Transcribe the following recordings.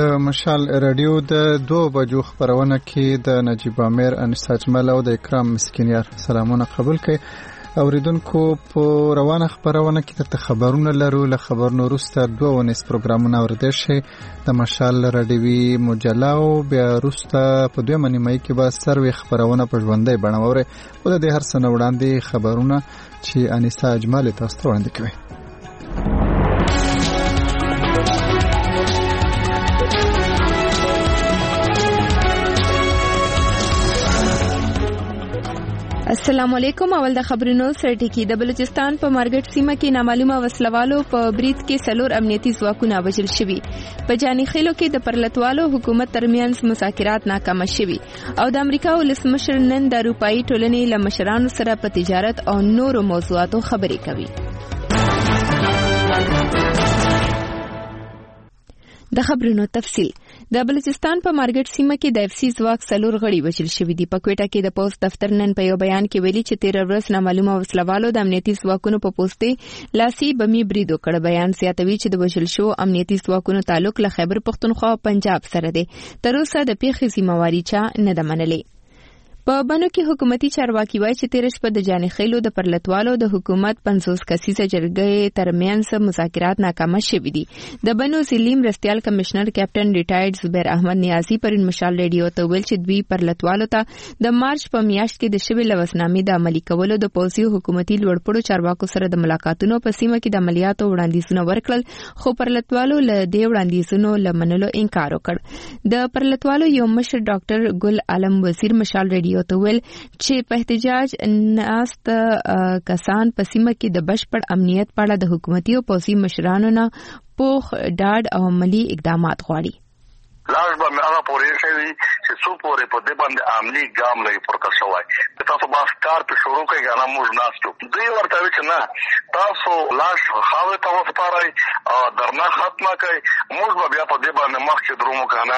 د مشال رادیو د 2 بجو خبرونه کې د نجیب امیر انیسا اجمل او د اکرام مسکینیار سلامونه قبول کړئ. اوریدونکو په روانه خبرونه کې د خبرونه لرو. له خبرونو وروسته 2 ونیس پروګرامونه اوریدل شي د مشال رادیوي مجله او بیا وروسته په 2 نیمه کې به سروي خبرونه په ژوندۍ بڼه اوري. او د هر څه نه وړاندې خبرونه چې انیسا اجمل تاسو ته وړاندې کوي. السلام علیکم. اول د خبرونو سرټکی. د بلوچستان په مارګټ سیمه کې نامعلومه وسلوالو په بریټ کې 4 امنیتي ځواکونه وژل شوي. په جاني خیلو کې د پرلتوالو حکومت ترمنځ مذاکرات ناکام شوي او د امریکا ولسمشر نن د اروپאי ټولنې له مشرانو سره په تجارت او نورو موضوعاتو خبرې کوي. د خبرونو تفصیل. د بلوچستان په مارګټ سیمه کې د FC ځواک 4 غړي وژل شوي دي. په کوټه کې د پوسټ دفتر نن په یو بیان کې ویلي چې 13 ورځ نامعلومه وسلوالو د امنیتي ځواکونو په پوسټې لاسي بمي برید وکړ. بیان زیاتوي چې د وژل شو امنیتي ځواکونو تعلق له خیبر پختونخوا او پنجاب سره دی. تر اوسه د پیښې ذمہواری چا نه ده منلې. په بنو کې حکومتي چارواکي وایي چې 13 شپه د جاني خیلو د پرلتوالو د حکومت 50 کسیزه جرګې ترمنځ مذاکرات ناکام شوي دي. د بنو ضلعي مرستیال کمشنر کیپټن ریټایرډ زبیر احمد نیازی پرون مشال ریډیو ته ویل چې دوی پرلتوالو ته د مارچ په میاشت کې د شوی لوسنامې د عملي کولو د پوزي حکومتي لوړپوړو چارواکو سره د ملاقاتونو په سیمه کې د عملیاتو وړاندیزونه ورکړل، خو پرلتوالو له دې وړاندیزونو لمنلو انکار وکړ. د پرلتوالو یو مشر ډاکټر ګل عالم وزیر مشال ریډیو ته ویل چې په احتجاج ناست کسان په سیمه کې د بشپړ امنیت په اړه د حکومتي او پوځي مشرانو نه پوخ ډاډ او عملی اقدامات غواړي. لاش به هغه پورې شوی چې څو پورې په دې باندې عملی ګام لري پورته شوی. تاسو باس کار په شروع کې غواړم موږ ناستو دوی ورته چې نه تاسو لاش خاوه ته وسپارئ او درنه ختمه کوي. موږ به بیا په دې باندې مخکې درومو کنه.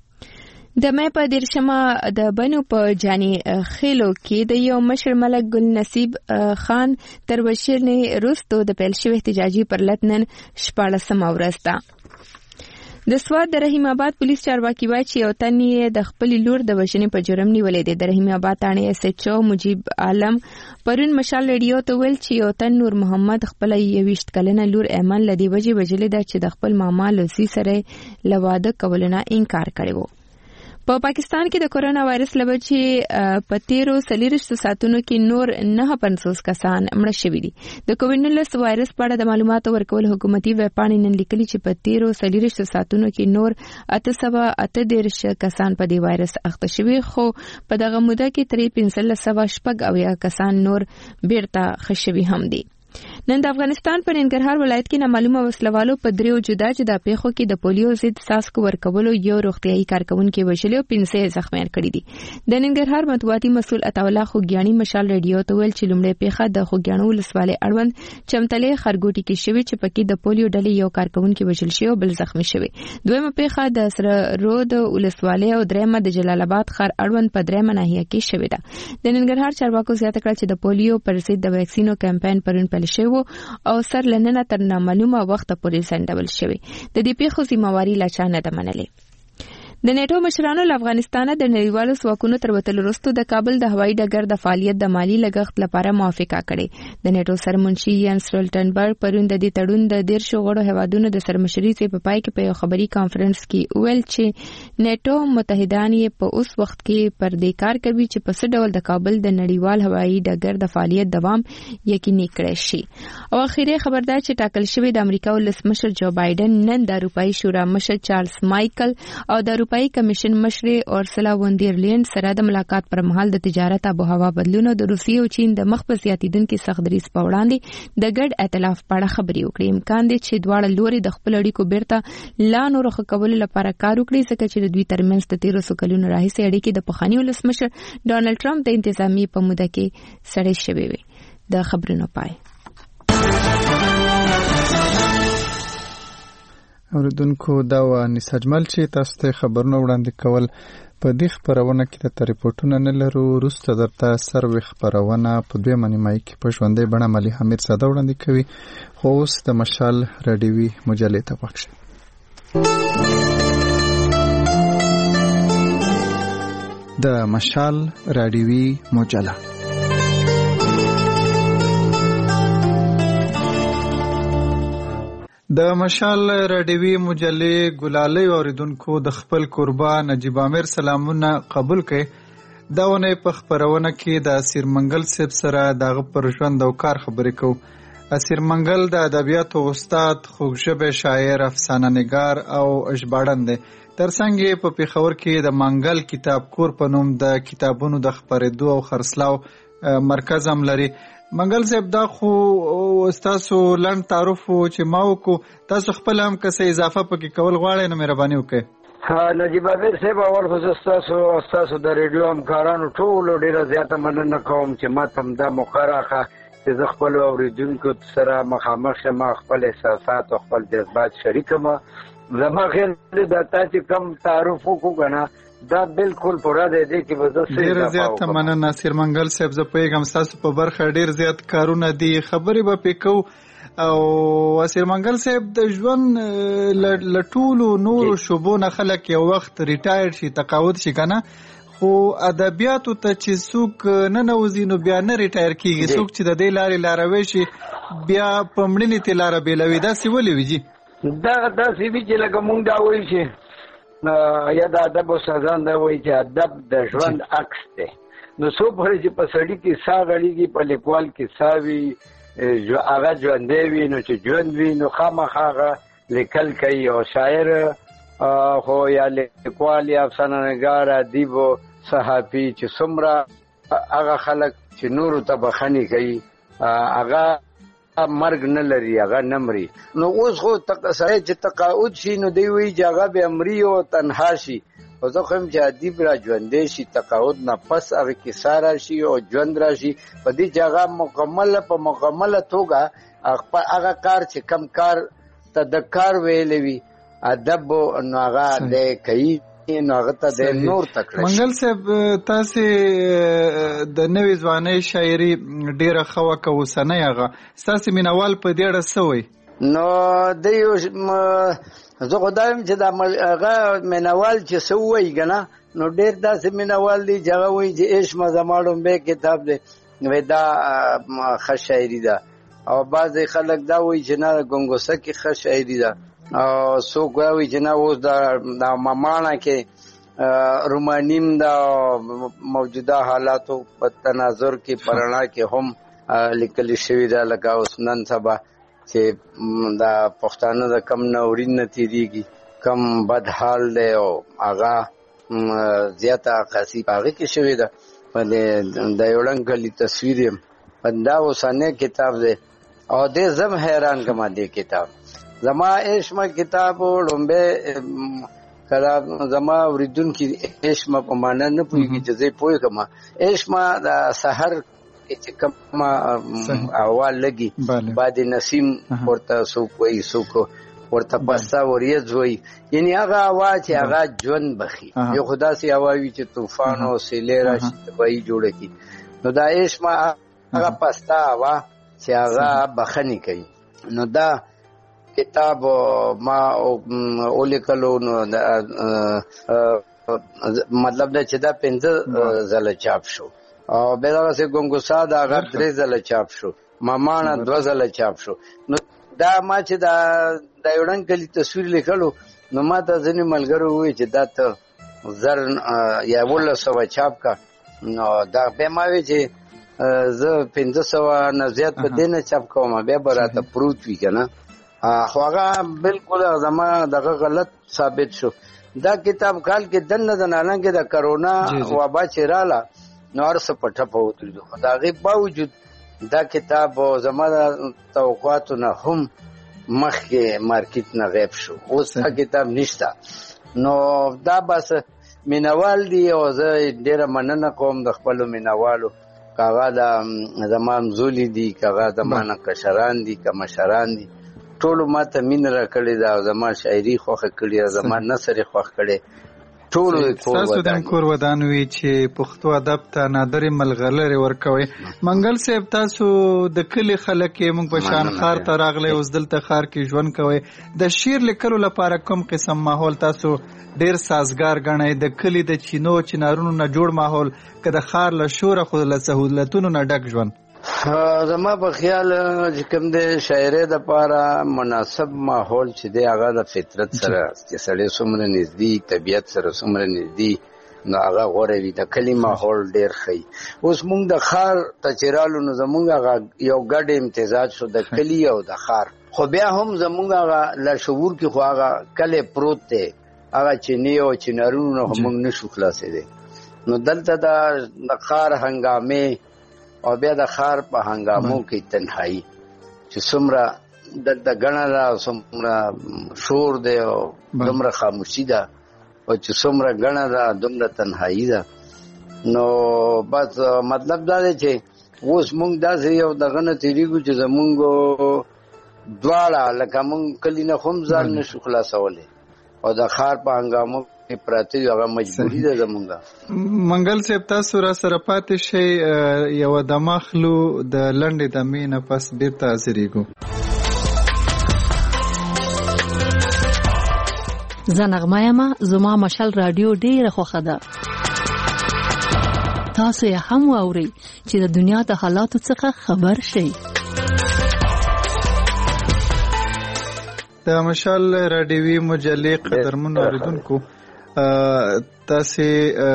د مې په دیرشمه د بنو په جاني خیلو کې د یو مشر ملک ګل نصیب خان تر وشرنې وروسته د پیل شوی احتجاجي پرلت نن 14 ورځ ده. د سواد د رحیم آباد پولیس چارواکي وایي چې یو تن یې د خپل لور د وژنې په جرم نیولې دی. د رحیم آباد تانه SHO مجيب عالم پرون مشال ریډیو ته ویل چې یو تن نور محمد خپل 21 کلنه لور ایمن لدی وجې وجلې ده چې د خپل ماما لوسی سره لواده کولونه انکار کړی وو. په پاکستان کې د کورونا وایرس لوجې په 13 ساعتونو کې نور 950 کسان مړه شوي دي. د کووډ-19 وایرس په اړه د معلوماتو ورکول حکومتي ویبپاڼې نن لیکلي چې په 13 ساعتونو کې نور 838 کسان په دې وایرس اخته شوي، خو په دغه موده کې ترې 1580 کسان نور بیرته ښه شوي هم دي. نن د افغانستان په ننګرهار ولایت کې نامعلومه وسلوالو په 3 جدا پیښو کې د پولیو ضد څاڅکو ورکولو یو روغتیايي کارکونکي وژلي او 15 زخمیان کړي دي. د ننګرهار مطبوعاتي مسؤل عطاالله خوګیانی مشال ریډیو ته ویل چې لومړی پیښه د خوګیانو ولسوالۍ اړوند چمتلې خرګوټي کې شوې چې پکې د پولیو ډلې یو کارکونکي وژل شوی او بل زخمی شوی. دویمه پیښه د سره رود ولسوالۍ او دریمه د جلال آباد ښار اړوند په دریمه ناحیه کې شوې ده. د ننګرهار چارواکو زیاته کړه چې د پولیو پر ضد د ویکسینو کمپاین پرون پیل شوی او سر لننه تر نامعلومه وخت پورې سندول شوی. د دې پیښو ذمہواری لا چا نه ده منلې. د نیټو مشرانو له افغانستانه د نړیوالو ځواکونو تر وتلو وروسته د کابل د هوایي ډګر د فعالیت د مالی لګښت لپاره موافقه کړې. د نیټو سرمنشي یانس سټولټنبرګ پرون د دې تړون د 13 غړو هیوادونو د سرمشرۍ په پای کې په یو خبري کانفرنس کې ویل چې نیټو متحدان یې په اوس وخت کې پر دې کار کوي چې په څه ډول د کابل د نړیوال هوایي ډګر د فعالیت دوام یقیني کړی شي. او اخیری خبردار چې ټاکل شوی د امریکا ولسمشر جو بایدن نن د اروپאי شورا مشر چارلز مایکل او د اروپאי کمیشن مشر اورسلا وون دیر لین سره د ملاقات پر مهال د تجارت او هوا بدلون او د روسیې او چین د مخ په زیاتیدونکو سخت دریځ په وړاندې د ګډ ائتلاف په اړه خبرې وکړي. امکان دی چې دواړه لوري د خپل اړیکو بیرته لا نور ښه کولو لپاره کار وکړي، ځکه چې د دوی ترمنځ د 13 کلونو راهیسې اړیکې د پخواني ولسمشر ډانلډ ټرمپ د انتظامی په موده کې سړې شوې وي. د خبرونو پای. اوریدونکو دا و انیسا اجمل چې تاسو ته خبرونه وړاندې کول. په دې خبرونه کې د ریپورتونه نه لرو. وروسته درته سروي خبرونه په 2 نیمه کې په ژوندۍ بڼه ملي حمید ساده وړاندې کوي. خو اوس د مشال رادیوي مجلې ته پښه د مشال رادیوي مجله. د مشال رادیوي مجلې ګلالۍ اوریدونکو د خپل قربا نجیب امیر سلامونه قبول کړي. دا ونه په خبرونه کې د اسیر منګل صاحب سره دغه پر ژوند او کار خبرې کوو. اسیر منګل د ادبیاتو استاد، خوږژبی شاعر، افسانه نگار او ژباړن دی. ترڅنګ په پیښور کې د منګل کتاب کور په نوم د کتابونو د خپرېدو او خرڅلاو مرکز هم لري. منګل صاحب، دا خو تاسو لنډ تعارف چې ما وکړو، تاسو خپل هم که اضافه پکې کول غواړئ نو مهرباني وکړئ. نجیب امیر صاحب، اول خو زه ستاسو د ریډیو همکارانو ټولو ډېره زیاته مننه کوم چې ما ته هم دا موقع راکړه چې زه خپل اوریدونکو سره مخامخ یم، خپل احساسات او خپل جذبات شریکم. زما خیال دا تا چې کم تعارف وکړو کنه، دا بالکل پوره دی کې به زه ډېره زیاته مننه اسیر منګل صاحب. زه پوهېږم ستاسو په برخه ډېر زیات کارونه دي، خبرې به پرې کوو. او اسیر منګل صاحب، د ژوند له ټولو نورو شعبو نه خلک یو وخت ریټایر شي، تقاعد شي که نه، خو ادبیاتو ته چې څوک ننوځي نو بیا نه ریټایر کېږي. څوک چې د دې لارې لاروی شي بیا په مړینې ترې لاره بېلوي. داسې ولې وي جي؟ داسې وي چې لکه مونږ دا وایي چې یا د ادب استادان دا وایي چې ادب د ژوند عکس دی. نو څو پورې چې په سړي کې ساه غړېږي، په لیکوال کې ساه وي، هغه ژوندی وي، نو چې ژوند وي نو خامخا هغه لیکل کوي. او شاعر خو یا لیکوال یا افسانه نګار، ادیب او صحافي چې څومره هغه خلک چې نورو ته بخښنې کوي، هغه مرګ نه لري، هغه نه مري. نو اوس خو سړی چې تقاعد شي نو دی وایي چې هغه بیا مري او تنها شي. او زه خو یم چې ادیب را ژوندی شي، تقاعد نه پس هغه کیسه راشي او ژوند راشي، په دې چې هغه په مکمله توګه هغه کار چې کم کار ته د کار ویلی وي ادب، نو هغه دی کوي، نو هغه ته د نور تکړه. منګل صاحب، تاسې د نوې ځوانۍ شاعري ډېره ښه وه که اوسنۍ هغه، ستاسې مینوال په دې اړه څه وایي؟ نو زه خو دا یم چې د هغه مینوال چې څه ووایي که نه، نو ډېر داسې مینوال دی چې هغه وایي چې عشق زما ډومبی کتاب دی، دا ښه شاعري ده. او بعضې خلک دا وایي چې نه ګنګوسه کې ښه شاعري ده، او څوک وایي چې نه اوس د مماڼه کې رومانیم د موجوده حالاتو په تناظر کې پرانا کې هم لیکل شوي ده. لکه اوس نن سبا چې د پښتانه د کم ناورین نه تېرېږي، کم بد حال دی، او هغه زیاته عکاسي په هغې کې شوې ده. د یو ړنګ کلي تصویر یم، دا اوسنی کتاب دی. او دې زم حیران کما دې کتاب زما عشق کتاب لومبه کله زما اوریدونکي عشق په معنا نه پوهېږي چې زه پوه کما عشق د سحر چې کوم اول لګي بعد نسیم ورته څوک وایي، څوک ورته پستا وریځ وایي، یعنی هغه هوا چې هغه ژوند بخي. یو خو داسې هوا وي چې طوفان او سیلۍ راشي، تباهي جوړه کړي. نو دا عشق هغه پستا هوا چې هغه بخښنې کوي. نو دا کتاب ما ولیکلو، نو مطلب دا چې دا 5 ځله چاپ شو، او بیا دغسې ګنګوسا د هغه 3 ځله چاپ شو، مماڼه 2 ځله چاپ شو. نو دا ما چې د یو ړنګ کلي تصویر لیکلو، نو ما ته ځینې ملګرو ووایي چې دا ته 1000 یا 1100 چاپ کا. نو دا بیا ما وی چې زه 500 نه زیات په دې نه چاپ کوم، بیا به راته پروت وي که نه. خو هغه بالکل زما دغه غلط ثابت شو. دا کتاب کال کې دننه د نالنګې د کرونا وبا چې راله، نو هر څه په ټپه ودرېدو. خو د هغې باوجود دا کتاب زما د توقعاتو نه هم مخکې مارکیټ نه غیب شو. اوس دا کتاب نشته. نو دا بس مینوال دی، او زه ډېره مننه کوم د خپلو مینوالو، که هغه د زما همزولي دي، که هغه زما نه کشران دي، که مشران دي، ټولو ما ته مینه را کړې ده، او زما شاعري خوښه کړې ده، زما نثر یې خوښ کړی. ټول تاسو د کور ودان وی چې پښتو ادب ته نادر ملغلره ورکوي. منګل صاحب تاسو د کلی خلک مونږ په شان خار ته راغلي اوس دلته خار کې ژوند کوي. د شعر لیکلو لپاره کوم قسم ماحول تاسو ډیر سازگار غنئ؟ د کلی د چینو چنارونو نه جوړ ماحول که د خار له شور خو له سہولتونو نه ډک ژوند؟ زما په خیال چې کوم د شاعرۍ د لپاره مناسب ماحول چې دی هغه د فطرت سره چې سړی څومره نږدې طبیعت سره څومره نږدې نو هغه غوره وي. د کلي ماحول ډیر ښه. اوس موږ د خار ته چې رالو نو زموږ هغه یو ګډ امتزاج شو د کلي او د خار، خو بیا هم زموږ هغه لاشعور کې خو هغه کلی پروت دی، هغه چینې او چنارونو نه موږ نشو خلاصېدی. نو دلته د خار هنګامې او بیا د خار په هنګامو کې تنهایی چې څومره دلته ګڼه ده، څومره شور دی او دومره خاموشي ده، او چې څومره ګڼه ده دومره تنهایی ده. نو بس مطلب دا دی چې اوس موږ داسې یو دغه نه تېرېږو چې زمونږ دواړه لکه موږ کلي نه هم ځان نشو خلاصولی او د خار په هنګامو پراته هغه مجبوری ده زمونږه. منګل صاحب تاسو را سره پاتې شئ، یو دمه خلو د لنډې دمې نه پس بیرته حاضرېږو. زه نغمه یم، زما مشال رادیو ډیره خوښه ده. تاسو یې هم واورئ چې د دنیا د حالاتو څخه خبر شئ. د مشال رادیوي مجلې قدرمن اوریدونکو، تاسو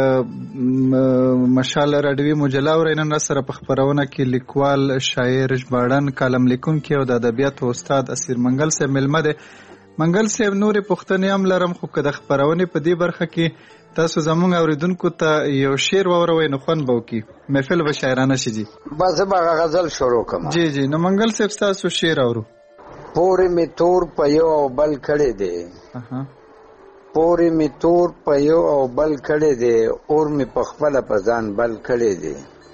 مشال رادیوي مجله اورئ. نن سره په خبرونه کې لیکوال، شاعر، ژباړن، کالم لیکونکی او د ادبیاتو استاد اسیر منګل صاحب ملمه دی. منګل صاحب نورې پوښتنې هم لرم، خو که د خبرونې په دې برخه کې تاسو زموږ اوریدونکو ته یو شعر واوروئ نو خوند به وکړي، محفل به شاعرانه شي. جی بس به غزل شروع کوم. جی جی نو منګل صاحب تاسو شعر اورو. پورې می تور په یو او بل کړي دی، پورې می تور په یو او بل کړي دی، اور می په خپله په ځان بل کړي دی.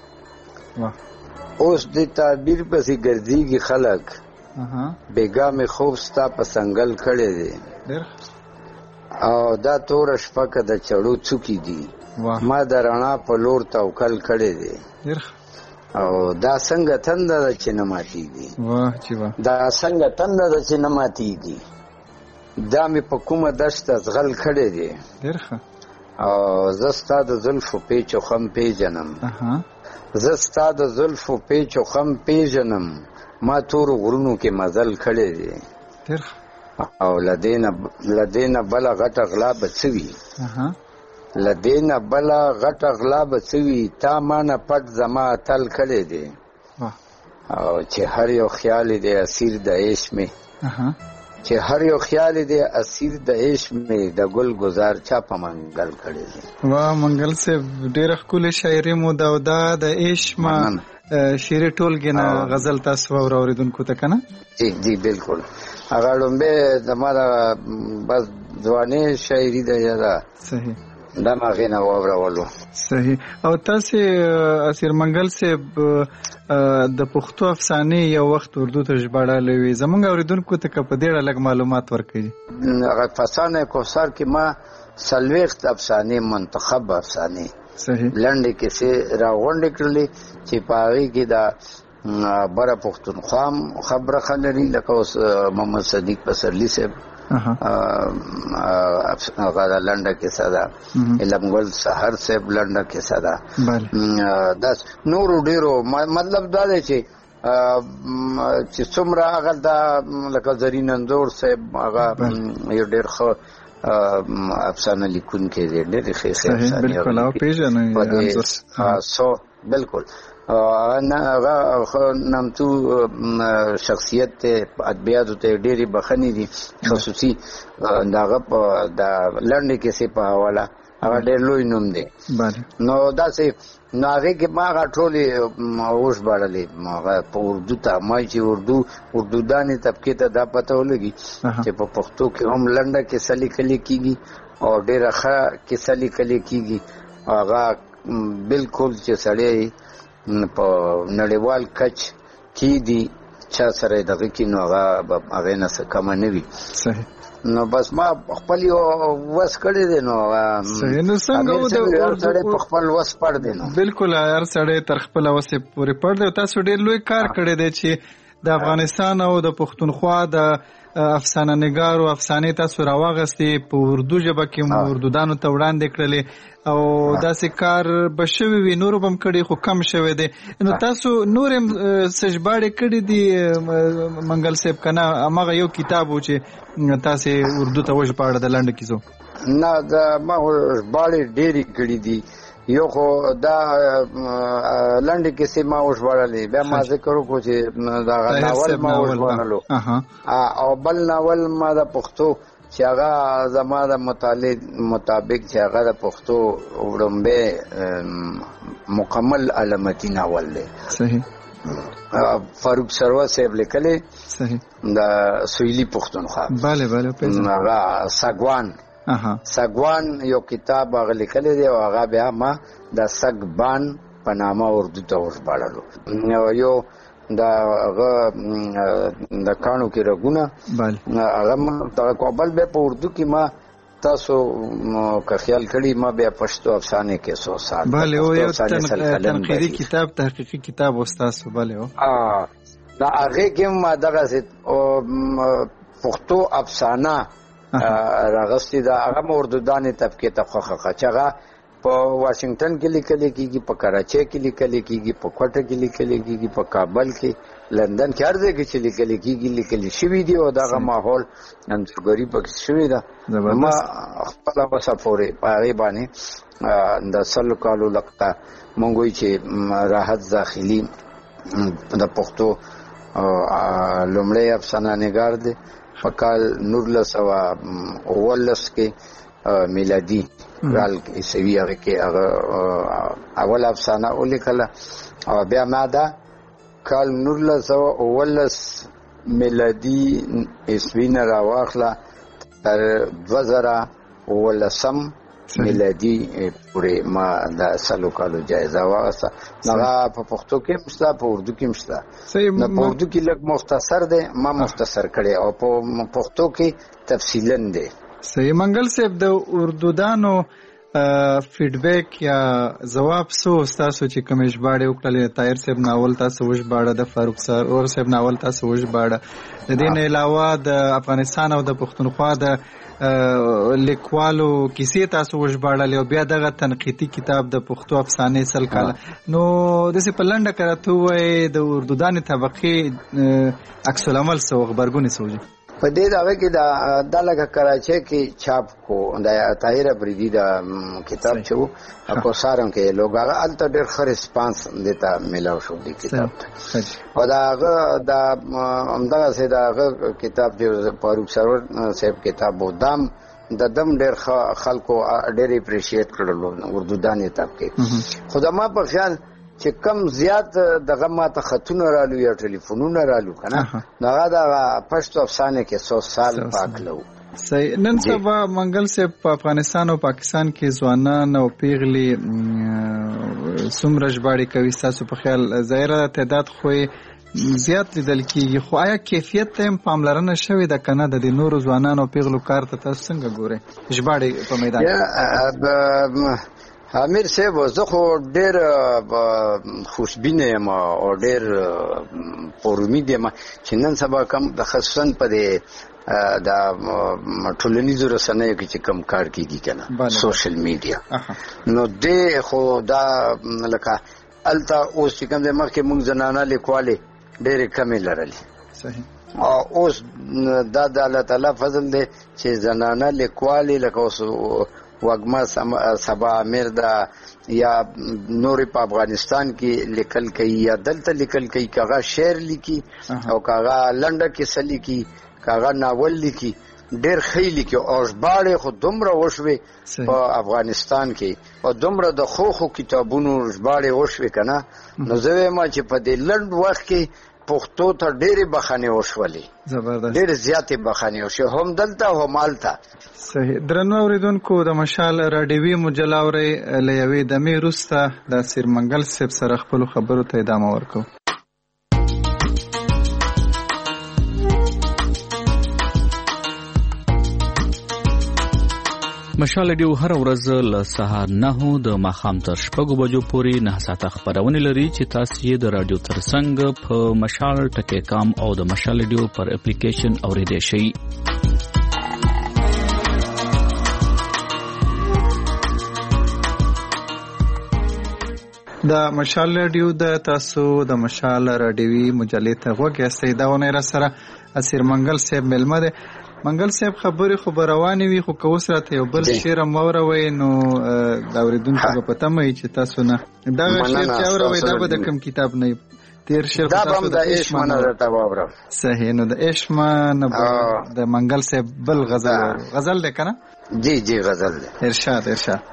اوس د تعبیر پسې ګرځېږي خلک، بیګا می خوب ستا په سنګل کړي دی. او دا توره شپه که د چړو څوکې دي، ما د رڼا په لور توکل کړي دی. او دا څنګه تنده ده چې نه ماتېږي، دا څنګه تنده ده چې نه ماتېږي، دا مې په کومه دشته زغل کړی دی. او زه ستا د زلفو پیچ و خم پیژنم، زه ستا د زلفو پیچ و خم پیژنم، ما تورو غرونو کې مزل کړی دی. او لدې نه بله غټه غلا به څه وي، لدې نه بله غټه غلا به څه وي، تا ما نه پټ زما اتل کړی دی. او چې هر یو خیال دی اسیر د عشق مې، چې هر یو خیال دی اسیر د عشق مې، د ګل گزار چا په منګل کړی دی. واه منګل صاحب ډېره ښکلې شاعري مو ده، او دا د عشق ما شعري ټولګې نه غزل تاسو واوریدونکو ته که نه؟ جی جی بالکل. هغه لومبې زما د بس ځوانۍ شاعري ده یا ده صحیح دا ماغې نه واورولو. صحیح. او تاسو اسیر منګل صاحب د پښتو افسانې یو وخت اردو ته ژباړلې وې، زموږ اوریدونکو ته که په دې اړه لږ معلومات ورکړي. هغه فسانه کوثر کې ما 40 افسانې منتخب افسانې صحیح لنډې کیسې راغونډې کړلې چې په هغې کې د بره پښتونخوا خبره ښه لري، لکه اوس محمد صدیق پسرلي صاحب هغه لنډه کیسه ده، علمګل سحر صاحب لنډه کیسه ده. داس نورو ډېرو مطلب دا دی چې څومره هغه دا لکه زرین انځور صاحب هغه یو ډېر ښه افسانه لیکونکی دی، ډېرې ښې افسانې بالکل او پېژنئ سو بالکل هغه نامتو شخصیت ته ادبیاتو ته ډېرې بخښنې دي، خصوصي د هغه په د لنډې کیسې په حواله هغه ډېر لوی نوم دی. نو داسې نو هغې کې ما هغه ټولې وژباړلې هغه په اردو ته، ما چې اردودانې طبقې ته دا پته ولګي چې په پښتو کې هم لنډه کیسه لیکلې کېږي او ډېره ښه کیسه لیکلې کېږي. هغه بالکل چې سړی په نړیوال کچ کې دي چا سره دغه کې نو هغه نه څه کم نه وي. صحیح. نو بس ما خپل یو وس کړی دی. نو صحیح. نو څنګه د سړی په خپل وس پړ دی. نو بالکل هر سړی تر خپل وس پورې پړ دی. تاسو ډېر لوی کار کړی دی چې د افغانستان او د پښتونخوا د افسانه نګارو افسانې تاسو راواغستې په اردو ژبه کې اردودانو ته وړاندې کړلې او داسې کار به شوی وي نور به هم کړی خو کم شوی دی. نو تاسو نور هم څه ژباړې کړي دي منګل صاحب که نه هماغه یو کتاب و چې تاسې اردو ته وژباړه د لنډه کیسو؟ نه ما ژباړې ډېرې کړي دي. یو خو دا لنډې کیسې ما وژباړلې. بیا ما ذکر وکړو چې دا ناول ما وژباړلو او بل ناول ما د پښتو چې هغه زما د مطالعې مطابق چې هغه د پښتو وړاندې مکمل علامتي ناول دی. صحیح. فاروق سرور صاحب لیکلی. صحیح. د سویلی پښتونخوا. بله بله پیژنم. هغه ساګوان یو کتاب هغه لیکلی دی او هغه بیا ما د سګبان په نامه اردو ته وژباړلو. یو دا هغه د کانو کې رګونه هغه د کابل به په اردو کې ما تاسو که خیال کړی ما بیا پښتو افسانې کې 100 سال. بله او یو تنقیدي کتاب تحقیقي کتاب استاسو. بله او دا هغه کې ما دغه پښتو افسانه راغستی. دا هغه اردودانې طبقه ته خوخه چې هغه په واشنگټن کې لیکل کېږي، په کراچۍ کې لیکل کېږي، په کوټه کې لیکل کېږي، په کابل کې، لندن کې، هر ځای کې چې لیکل کېږي لیکل شوي دي او دغه ماحول انځورګري پکې شوې ده. ما خپله وسه پورې په هغې باندې د 100 کالو لقطه مونږ وایو چې راحت داخلي د پښتو لومړی افسانه نګار دی. په کال 1919 کې میلادي کال عیسوي هغه کې هغه اول افسانه ولیکله او بیا ما دا کال 1919 میلادي عیسوي نه راواخله تر 2019 میلادي پورې ما د 100 کالو جایزه واغسته. هغه په پښتو کې مشته، په اردو کې مشته. په اردو کې لږ مختصر دی، ما مختصر کړی او په پښتو کې تفصیلا دی. صحیح. منګل صاحب د اردودانو فیډبیک یا جواب سو تاسو چې کوم ژباړې وکړلې؟ طاهر صاحب ناول تاسو وژباړه، د فاروق سرور صاحب ناول تاسو وژباړه، د دې نه علاوه د افغانستان او د پښتونخوا د لیکوالو کیسې تاسو وژباړلې او بیا دغه تنقیدي کتاب د پښتو افسانې 100 کاله. نو داسې په لنډه کراته ووایئ د اردودانې طبقې عکس العمل څه و، غبرګون څه و؟ په دې دغه کې دا لکه کراچۍ کې چاپ کو د طاهر افریدي د کتاب چې و په سارنګ کې لوګ هغه هلته ډېر ښه ریسپانس دیتا میلاو شو دی کتاب ته. او د هغه د همدغسې د هغه کتاب چې فاروق سرور صاحب کتاب و دام د دم ډېر خلکو ډېر اپریشیټ کړلو اردودانې طبقې. خو د ما په خیال چې کم زیات دغه ماته خطونه رالو یا ټلیفونونه رالو که نه نو هغه د پښتو افسانې کې 100 سال پاکلو. صحیح. نن سبا منګل صاحب په افغانستان او پاکستان کې ځوانان او پیغلې څومره ژباړې کوي ستاسو په خیال؟ ظاهره تعداد خو زیات لیدل کېږي، خو آیا کیفیت ته هم پاملرنه شوې ده که نه؟ د دې نورو ځوانانو او پیغلو کار ته تاسو څنګه ګورئ ژباړې په میدان کې؟ امیر صاحب زه خو ډېر خوشبینه یم او ډېر پر امید یم چې نن سبا کم د خصوصا په دې د ټولنیزو رسنیو کې چې کم کار کېږي که نه سوشل میډیا، نو دې خو دا لکه هلته اوس چې کوم دی مخکې موږ زنانه لیکوالې ډېرې کمې لرلې. صحیح. او اوس دا د الله تعالی فضل دی چې زنانه لیکوالې لکه اوس وګما سبا امیر دا یا نور په افغانستان کې لیکل کوي یا دلته لیکل کوي، کاغه شعر لیکي او کاغه لنډه کیسه لیکي، کاغه ناول لیکي، ډېر ښه لیکي او ژباړې خو دومره وشوې په افغانستان کې او دومره د خو کتابونو ژباړې وشوې که نه نو زه وایم چې په دې لنډ وخت کې پښتو ته ډېرې بخښنې وشولې، ډېرې زیاتې بخښنې وشوې، هم دلته هم هلته. صحیح. درنو اورېدونکو د مشال راډیوي مجله اورئ. له یوې دمې وروسته د سیر منګل صاحب سره خپلو خبرو ته ادامه ورکوو. مشال ډیو هر ورځ له سهار 9 د ماښام تر 6 بجو پورې 9 ساعته خبرونه لري چې تاسو یې د رادیو ترڅنګ په مشال.com او د مشال ډیو پر اپلیکیشن اوریدئ شئ. د مشال رادیو د تاسو د مشال رادیوي مجلې ته وګورئ. دا ونه را سره اسیر منګل صاحب ملمه ده. منګل صاحب خبرې خو روانې وي، خو که اوس راته یو بل شعر موروي نو د اوریدونکو په پته مې چې تاسو نه دغه شعر چې اوروي دا به د کوم کتاب نه تیر شعر تاسو د عشق نه راته واورم. صحیح. نو د عشق نه د منګل صاحب بل غزل ده کنه؟ جی غزل ده. ارشاد.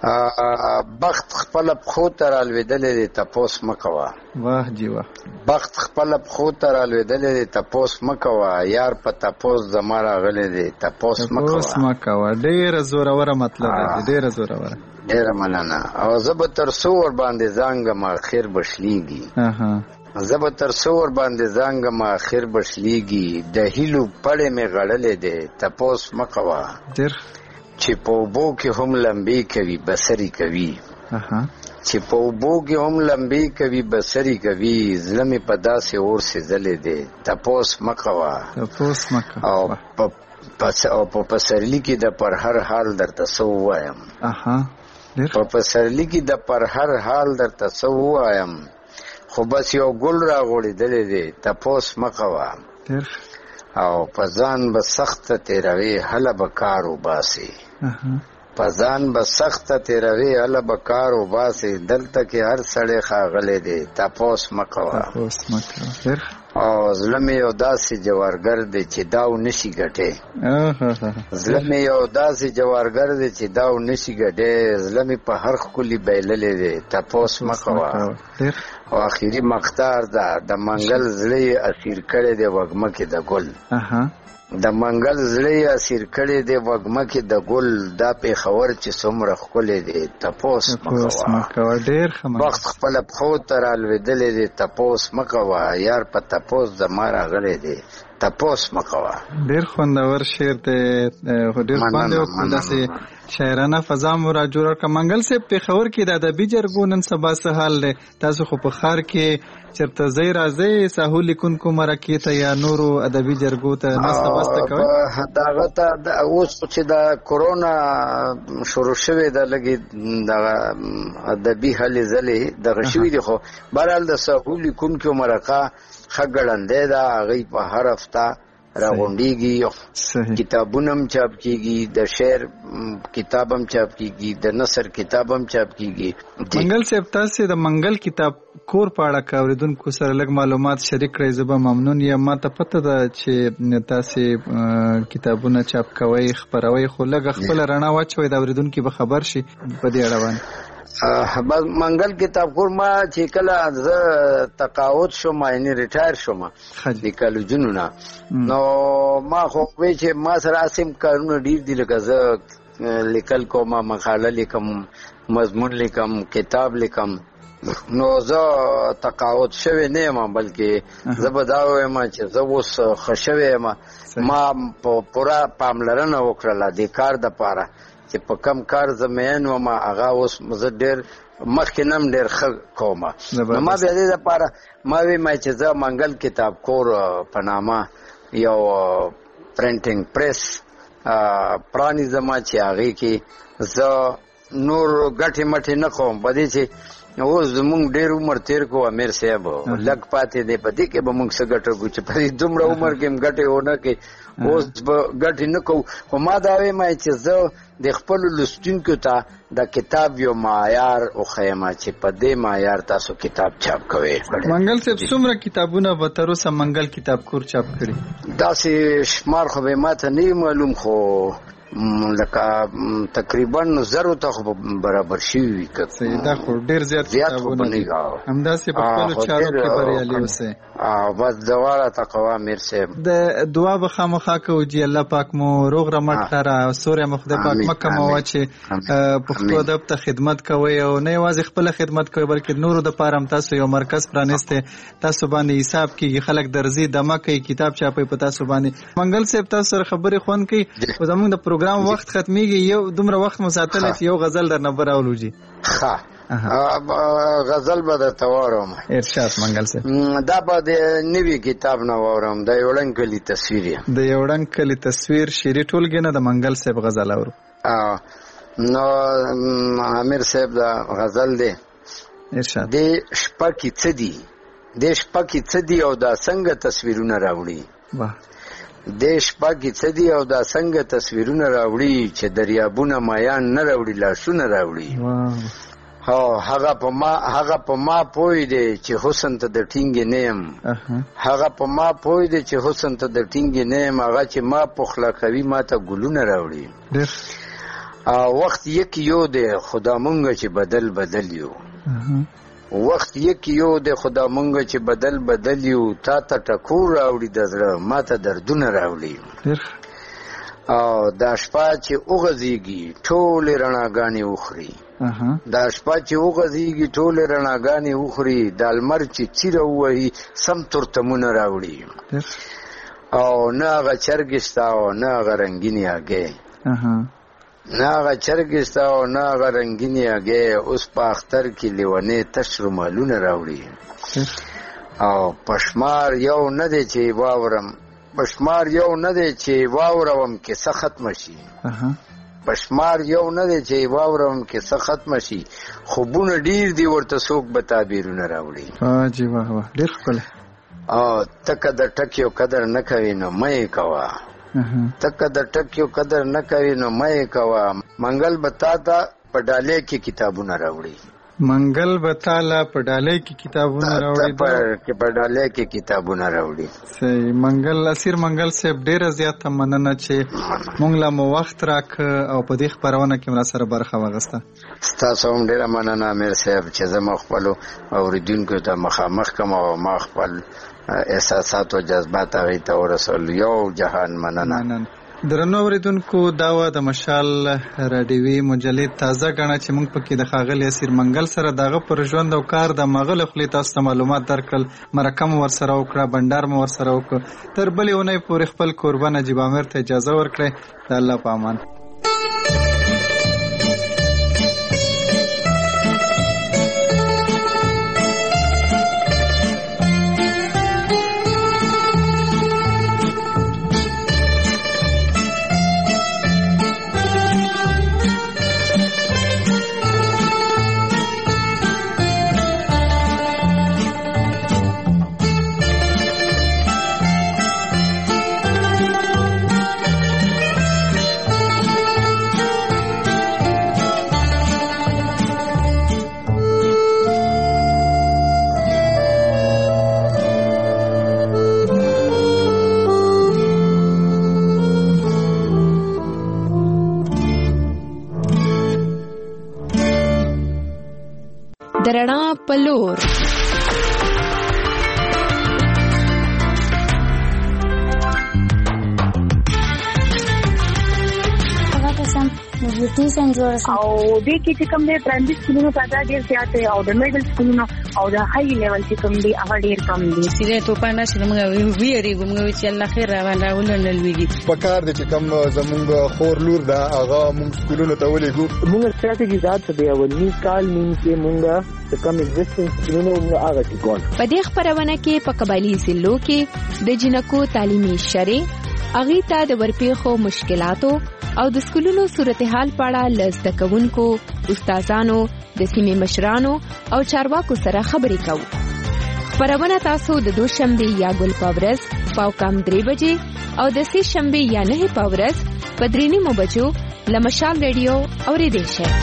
بخت خپل خو تر الودلې تپوس مکوا. واه جی واه. بخت خپل خو تر الودلې تپوس مکوا، یار په تپوس زماره غلې دي تپوس مکوا. ډېر زوروره مطلب دی، ډېر زوروره. ډېر مننه. او زب تر سور باندې زنګ ما خیر بشلیږي. زب تر سور باندې زنګ ما خیر بشلیږي، د هیلو پړې مې غړلې دي تپوس مکوا. ډېر چې په اوبو کې هم لمبي کوي بسري کوي. چې په اوبو کې هم لمبي کوي بسري کوي، زړه مې په داسې اور سېځلې دی تپوس مکوا. او په پسرلي کې د پر هر حال درته څه ووایم. په پسرلي کې د پر هر حال درته څه ووایم، خو بس یو ګل راغوړېدلی دی تپوس مکوا. او په ځان به سخته تیروي هله به کار وباسي. په ځان به سخته تیروي هله به کار وباسي، دلته کې هر سړی ښاغلی دی تپوس مکوه. او زړه مې یو داسې جوارګر دی چې داو نشي ګټې. زړه مې یو داسې جوارګر دی چې داو نشي ګټې، زړه مې په هر ښکلي بیللی دی تپوس مکوه. او اخیری مختار ده د منګل زړه اسیر کړی دی وږمه کې د ګل. د منګل زړه اسیر کړی دی وږمه کې د ګل، دا پېښور چې څومره ښکلی دی تپوس مکوه. وخت خپله پښو ته رالوېدلی دی تپوس مکوه، یار په تپوس زما راغلی دی تپوس مکوه. ډېر خوندور شعر دی، ډېر خوند یې داسې شاعرانه فضا مو را جوړه کړه. منګل صاحب پېښور کې د ادبي جرګو نن سبا څه حال دی؟ تاسو خو په ښار کې چېرته ځئ راځئ ساحو لیکونکو مرکې ته یا نورو ادبي جرګو ته ناسته باسته کوئ؟ دغه ته اوس چې د کورونا شروع شوې ده لږې دغه ادبي هلې ځلې دغه شوي دي، خو بهرحال د ساحو لیکونکو مرکه ښه ګړندی ده، هغوی په هر هفته راغونډېږي، کتابونه هم چاپ کېږي، د شعر کتاب هم چاپ کېږي، د نثر کتاب هم چاپ کېږي. منګل صاحب تاسې د منګل کتاب کور په اړه که اورېدونکو سره لږ معلومات شریک کړئ زه به ممنون یم. ما ته پته ده چې تاسې کتابونه چاپ کوئ خپروئ، خو لږه خپله رڼا واچوئ د اورېدونکي به خبر شي په دې اړه باندې. منګل کتاب کور ما چې کله زه تقاعد شوم یعنې ریټایر شوم د کالجونو نه، نو ما خو وی چې ما سره اسیم کارونه ډېر دي، لکه زه لیکل کوم، مقاله لیکم، مضمون لیکم، کتاب لیکم. نو زه تقاعد شوی نه یم، بلکې زه به دا وایم چې زه اوس ښه شوی یم. ما پوره پاملرنه وکړله د کار دپاره چې په کم کار زه مین وم، هغه اوس زه ډېر مخکې نه هم ډېر ښه کوم. نو ما بیا دې دپاره ما ویم چې زه منګل کتاب کور په نامه یو پرنټینګ پریس پرانیزم چې هغې کې زه نور ګټې مټې نه کوم. په دې چې اوس زمونږ ډېر عمر تېر کو امیر صاحب لږ پاتې دی، په دې کې به مونږ څه ګټه کوو چې په دې دومره عمر کې هم ګټې ونه کوي، اوس به ګټې نه کوو. خو ما دا وایم چې زه د خپلو لوستونکو ته د کتاب یو معیار وښیم چې په دې معیار تاسو کتاب چاپ کوئ. منګل صاحب څومره کتابونه به تر اوسه منګل کتاب کور چاپ کړي؟ داسې شمار خو به ما ته نه معلوم، خو لکه تقریبا 1000 ته خو برابر شوي وي. دا خو ډېر زیات کتابونه دي، همداسې په خپلو چارو کې بریالي اوسئ. بس دواړه تقوا امیر صاحب د دعا به خامخا کوو چې الله پاک مو روغ رمټ لره سوری مو خدای پاک مکه مو چې پښتو ادب ته خدمت کوئ، او نه یوازې خپله خدمت کوئ بلکې نورو دپاره هم تاسو یو مرکز پرانیستی، تاسو باندې حساب کېږي، خلک درځي دمه کوي، کتاب چاپوي په تاسو باندې. منګل صاحب تاسو سره خبرې خوند کوي، خو زموږ د پروګرام وخت ختميږي یو دومره وخت مساتل چې یو غزل در نه براولو جی ها غزل به د توارم ارشاد منګل صاحب دا به د نوی کتاب نه وورم د یوړن کلی تصویر د یوړن کلی تصویر شری ټولګه نه د منګل صاحب غزل اورو نو امیر صاحب دا غزل دی ارشاد د شپه کې څه دی د شپه کې څه دی او دا څنګه تصویرونه راوړي واه د شپه کې څه دی او دا څنګه تصویرونه راوړي چې دریابونه مایان نه راوړي لاسونه راوړي هغه په ما پوی دی چې حسن ته د ټینګ نیم هغه په ما پوی دی چې حسن ته د ټینګ نیم هغه چې ما پخلا کوي ما ته ګلونه راوړي وخت یک یو دی خدا مونږ چې بدل یو وخت یک یو دی خدا مونږ چې بدل یو تا ته ټکور راوړي د زړه ما ته دردونه راوړي او دا شپه چې وغځيږي ټول رڼاګانې وخوري دا شپه چې وغځيږي ټول رڼاګانې وخوري د لمر چې چیرې وهي سم ترتمونه راوړي او نه هغه چرګ شته او نه هغه رنګینې هګۍ نه هغه چرګ شته او نه هغه رنګینې هګۍ اوس په اختر کې لیونې تش رومالونه راوړي او پشمار یو نه دی چې واورم پشمار یو نه دی چې واورم کې څه ختم شي پشمار یو نه دی چې واورم کې څه ختم شي خوبونه ډیر دی ورته څوک به تعبیرونه راوړي جی واه واه ډیر ښکلی او تکه د ټکیو قدر نه کوي نو مې کوه تکه د ټکیو قدر نه کوي نو مې کوه منګل به تا ته په ډالۍ کې کتابونه راوړي منګل به تعالی په ډالۍ کې کتابونه راوړي په ډالۍ کې کتابونه راوړي صحیح منګل اسیر منګل صاحب ډیره زیاته مننه چې مونږ لا مو وخت راک او په دې خبرونه کې مرا سره برخه واغسته تاسو هم ډیره مننه امیر صاحب چې زما خپل اوریدونکو ته مخامخ کوم او ما خپل احساسات او جذبات هغه ته ورسول یو جهان مننه درنو اوریدونکو دا د مشال رادیوي مجلې تازه غاڼه چې موږ پکې د خاغلی اسیر منګل سره دغه پر ژوند او کار د مغل خپل تاسو ته معلومات درکړل مرکم ور سره وکړه بندر مو ور سره وکړه تر بلې ونې پورې خپل قربان نجیب امیر ته اجازه ورکړه د الله په امان درنا پلور نیوټریشن جوړ شي او دې کې چې کوم دې پرایمري سکولونو تعداد ډېر زیات دی او د میډل سکولونو او د هاي لیول چې کوم دي هغه ډېر کم دي چې ته پانا چې موږ ویریږو موږ چې الله خیر راولنل ویږي په کار دي چې کوم زمونږ خور لور دا هغه موږ سکولونو ته ولېګو موږ ستراتیژي ذات دی او نیم کال نیم کې موږ کوم ایگزیسټنس سکولونو هغه کې ګون په دې خبرونه کې په قبایلی ضلعو کې د جنکو تعلیمي شری اغي ته د ورپېخو مشکلاتو او د سکولونو صورتحال په اړه لږ کوونکو استادانو د سیمې مشرانو او چارواکو سره خبرې کوو. خبرونه تاسو د دوشنبه یا ګل پاورز پاو کم 3 بجې او د سې شنبه یا 9 پاورز په 3 بجو لمشال ریډیو اوریدئ شئ.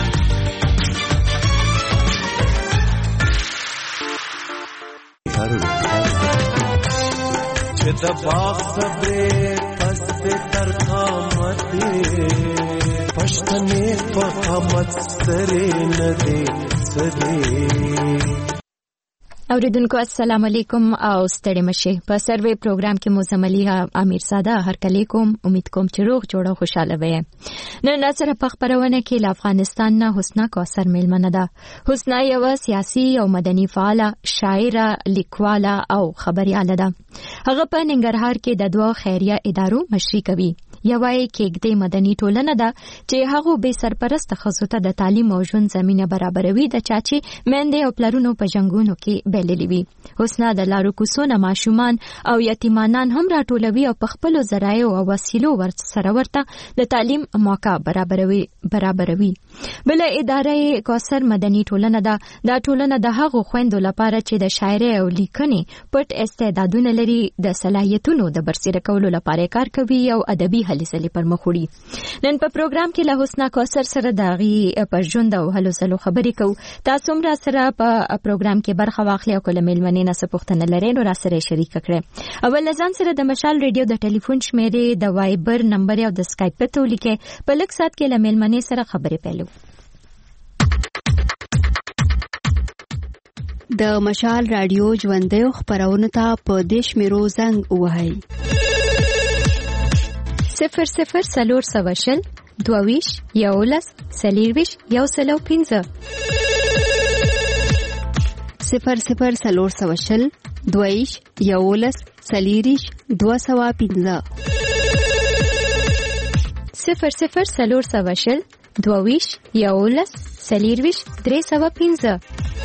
چې د باغ صبرې پس تر قامت پښتنې په قامت سترې نه دي سدي. اوریدونکو السلام علیکم او ستړي مشه. په سروي پروګرام کې مزملي امیر ساده هرکلی کوم. امید کوم چې روغ جوړ او خوشاله وي. نن سره په خبرونه کې له افغانستان نه حسنا کوثر میلمنه ده. حسنا یو سیاسي او مدني فعاله، شاعره، لیکواله او خبرياله ده. هغه په ننګرهار کې د دوه خیریه ادارو مشري کوي. یوای کېږدۍ مدني ټولنه ده چې هغه به سرپرست ښځو ته د تعلیم او ژوند زمينه برابروي د چاچي مېندې او پلرونو په جنگونو کې بللې وي. حسنا د لارو کوڅو ماشومان او یتیمانان هم راټولوي او په خپل ذرایع او وسیلو سره ورته د تعلیم موقع برابروي. بل ادارې کوثر مدني ټولنه ده. دا ټولنه د هغو خويندو لپاره چې د شاعرۍ او لیکنې پټ استعدادونه لري د صلاحیتونو د برسېره کولو لپاره کار کوي او ادبي هلې ځلې پر مخ وړي. نن په پروګرام کې له حسنا کوثر سره د هغې پر ژوند او هلو ځلو خبرې کوو. تاسو هم را سره په پروګرام کې برخه واخلئ او کله میلمنې نه څه پوښتنه لرئ نو را سره شریک کړئ. اول له ځان سره د مشال ریډیو د ټلیفون شمیرې د وایبر نمبر او د سکایپ پته ولیکئ. په لږ ساعت کې له میلمنې سره خبرې پیلو. د مشال رادیو ژوندۍ خبرونه ته په دیش میرو زنګ وهاي 00 سلور سواشل دوویش یولس سلیرویش یوسلو 15 00 سلور سواشل دوویش یولس سلیریش 215 00 سلور سواشل دوویش یولس سلیرویش 315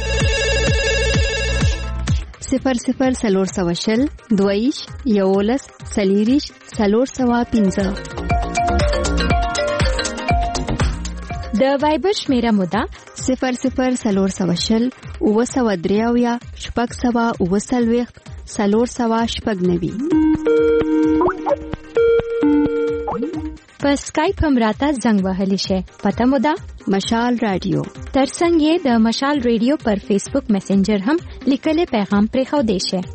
00 سلور سواشل دویش یولس سلیریش 315 د وایبر شمیره مودا 00 سلور سواشل اوسودریاویا شپږ سوا اوسلويخ سلور سوا شپږ نوي. په سکایپ هم راته زنګ وهلی شي. پته مودا مشال رادیو. ترڅنګ یې د مشال ریډیو پر فیسبوک میسنجر هم لیکلي پیغام پرې خو دی شي.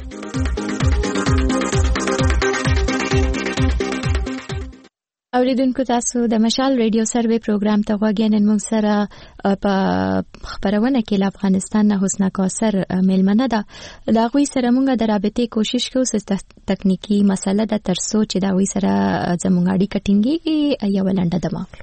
اوریدونکو تاسو د مشال ریډیو سروې پروګرام ته غوږی نن موږ سره په خبرونه کې له افغانستان نه حسنا کوثر میلمنه ده. دا غوي سره موږ د رابطې کوشش کوو چې تکنیکی مسله د ترسو چې دا غوي سره زموږ اړیکه ټینګي یو لنډه دماغ.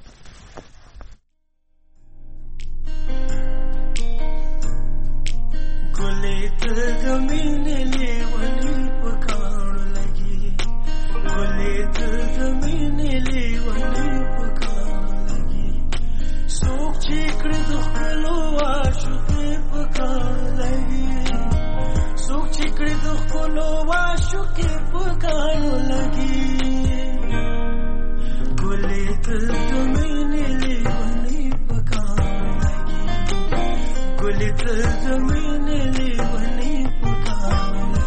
ګلې ته د مینې لیونی پکاڼو لګي ګلې ته د مینې لیونی پکاڼو لګي څوک چې کړي د خپلو عاشقې پکاڼو لګي څوک چې کړي د خپلو عاشقې پکاڼو لګي ګلې ته د مینې لیونی پکاڼو لګي ګلې ته د مینې لیونی پکاڼو لګي.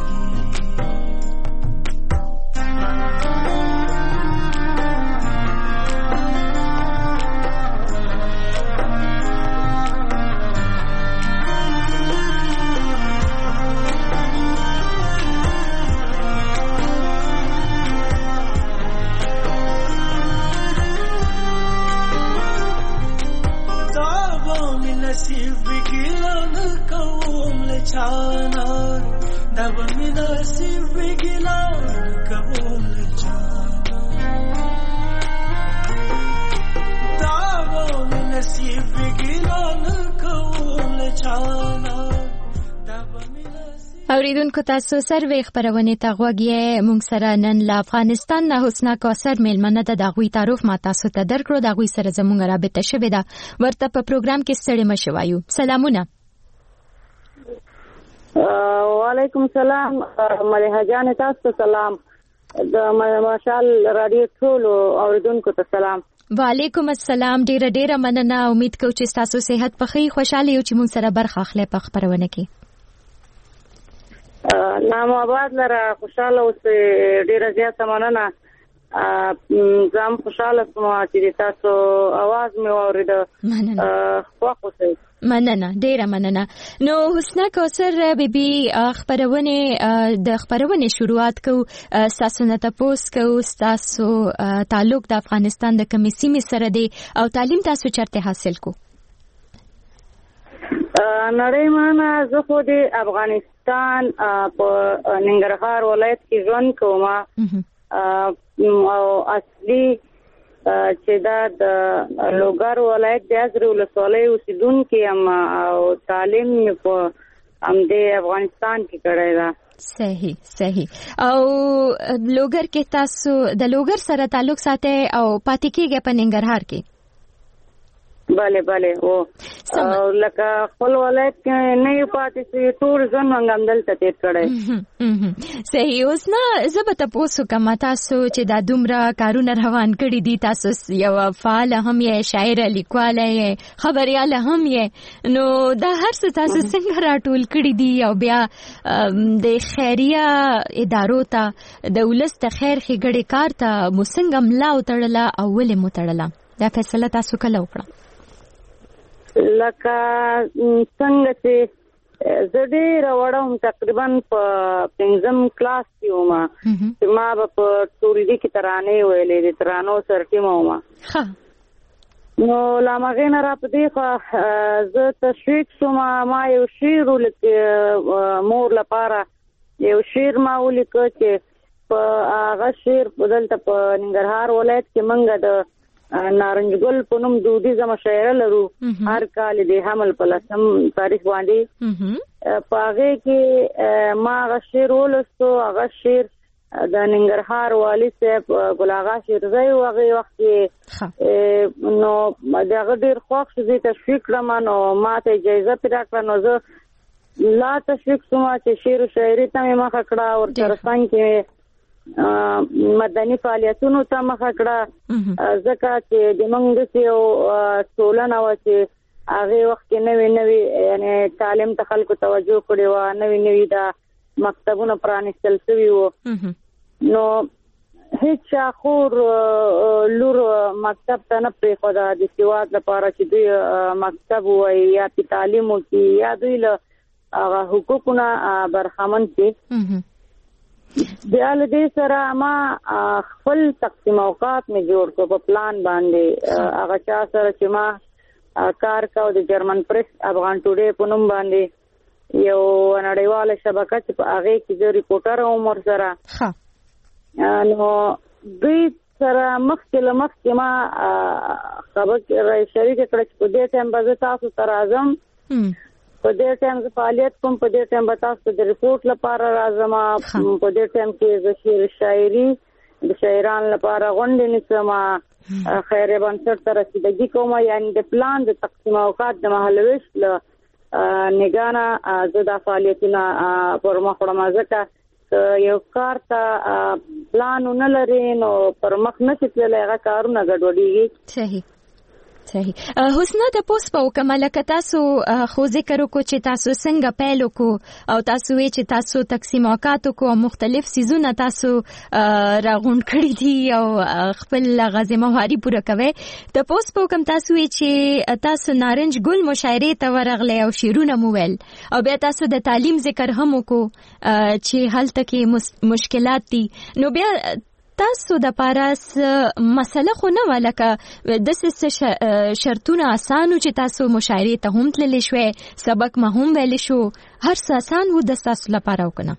نصیب بگیران کوم لچانا دب می نصیب بگیران کوم لچانا دب می نصیب بگیران کوم لچانا. اوریدونکو تاسو سروې خبرونه ته غوږی مونږ سره نن له افغانستان نه حسنا کوثر میلمنه ده. د غوي تعارف ما تاسو ته درکړو. د غوي سره زموږ رابطه شوې ده. ورته په پروګرام کې ستړي مشوایو. سلامونه. وعلیکم السلام مليحه جان تاسو سلام. د مشال رادیو ټول اوریدونکو ته سلام. وعلیکم السلام. ډیره مننه. امید کوم چې تاسو صحت په خیر خوشاله یو چې مونږ سره برخه اخلي په خبرونه کې. نام آباد لره خوشاله اوسه. ډیره زیاته مننه. زم خوشاله سم چې تاسو आवाज مې واورید. خوښ اوسئ. مننه. ډیره مننه. نو حسنا کوثر بیبي د خبرونه شروعات کو. تاسو نه تاسو کو تاسو تعلق د افغانستان د کومې سیمې سره دی او تعلیم تاسو چرته حاصل کو؟ نړۍ مانه زه خو د افغانستان په ننګرهار ولایت کې ژوند کوم او اصلي چې دا د لوګر ولایت د ازرې ولسوالۍ اوسیدونکې یم او تعلیم په همدې افغانستان کې کړی ده. صحیح او لوګر کې تاسو د لوګر سره تعلق ساتي او پاتې کېږي په ننګرهار کې؟ بله او لکه خپل ولایت کې نه یو پاتې سي ټول ځان منګم دلته تیر کړی. صحیح. اوس نه زه به تاسو کوم تاسو چې دا دومره کارونه روان کړی دي، تاسو یو فعال هم یې، شاعر لیکوال یې، خبريال هم یې، نو دا هر څه تاسو څنګه راټول کړی دي او بیا د خیریه ادارو ته د ولس د خیر ښېګړې کار ته مو څنګه ملا وتړله او ولې مو تړله؟ دا فیصله تاسو کله وکړه؟ لکه څنګه چې زه ډېره وړه وم، تقریبا په 5م کلاس کې وم چې ما به په ټولګي کې ترانې ویلې، د ترانو سرټیمه وم. نو له هغې نه را په دې خوا زه تشویق شوم، ما یو شعر مور لپاره یو شعر ما ولیکه چې په هغه شعر دلته په ننګرهار ولایت کې موږ د نارنج ګل په نوم دودیزه مشاعره لرو، هر کال د حمل په 10 تاریخ باندې. په هغې کې ما هغه شعر ولوستو. هغه شعر د ننګرهار والي صاحب ګل اغا شیرزی و هغې وخت کې نو د هغه ډېر خوښ شو، زه تشویق کړم، نو ما ته اجازه پرې راکړه. نو زه لا تشویق شوم چې شعر و شاعري ته مې مخه کړه، ورسره څنګ کې مدني فعالیتونو ته مخه کړه، ځکه چې د موږ داسې یو ټولنه وه چې هغې وخت کې نوې یعنې تعلیم ته خلکو توجه کړې وه، نوي دا مکتبونه پرانیستل شوي وو. نو هیڅ خور لور مکتب ته نه پرېښوده د سواد لپاره چې دوی مکتب ووایي یا په تعلیم وکړي یا دوی له هغه حقوقونه برخمن شي. بیا له دې سره ما خپل تقسیم اوقات مې جوړ کړو په پلان باندې. هغه چا سره چې ما کار کاوه د جرمن پریس افغان ټوډے په نوم باندې یو نړیواله شبکه چې په هغې کې زه ریپورټر وم ورسره. نو دوی سره مخکې ما خبر شریکه کړه چې په دې ټایم به زه تاسو ته راځم، په دې ټایم زه فعالیت کوم، په دې ټایم به تاسو ته د ریپورټ لپاره راځم، په دې ټایم کې زه شعر شاعري د شاعرانو لپاره غونډې نیسم، خیریه بنسټ ته رسیدګي کوم. یعنې د پلان د تقسیم اوقات د مهالویش له نگانه زه دا فعالیتونه پر مخ وړم، ځکه یو کار ته پلان ونه لري نو پر مخ نشي تللی، هغه کارونه ګډوډېږي. صحیح. حسنه د پوس په وکمه لکه تاسو خو ذکر وکړو چې تاسو څنګه پیل وکړو او تاسو وی چې تاسو تقسیم اوقات وکړو، مختلف سیزونه تاسو راغونډ کړی دي او خپل غزمواري پوره کوي. د پوس په وکم تاسو وی چې تاسو نارنج ګل مشاعره ته ورغلی او شیرونه مو ویل او بیا تاسو د تعلیم ذکر هم وکړو چې هلته کې مشکلات دي. نو بیا تاسو د پاراس مسله خو نه ولکه د شرطونه اسانو چې تاسو مشاعره ته هم تللی شوي، سبق ما هم ویل شو، هر څه اسان و د تاسو لپاره وکنه.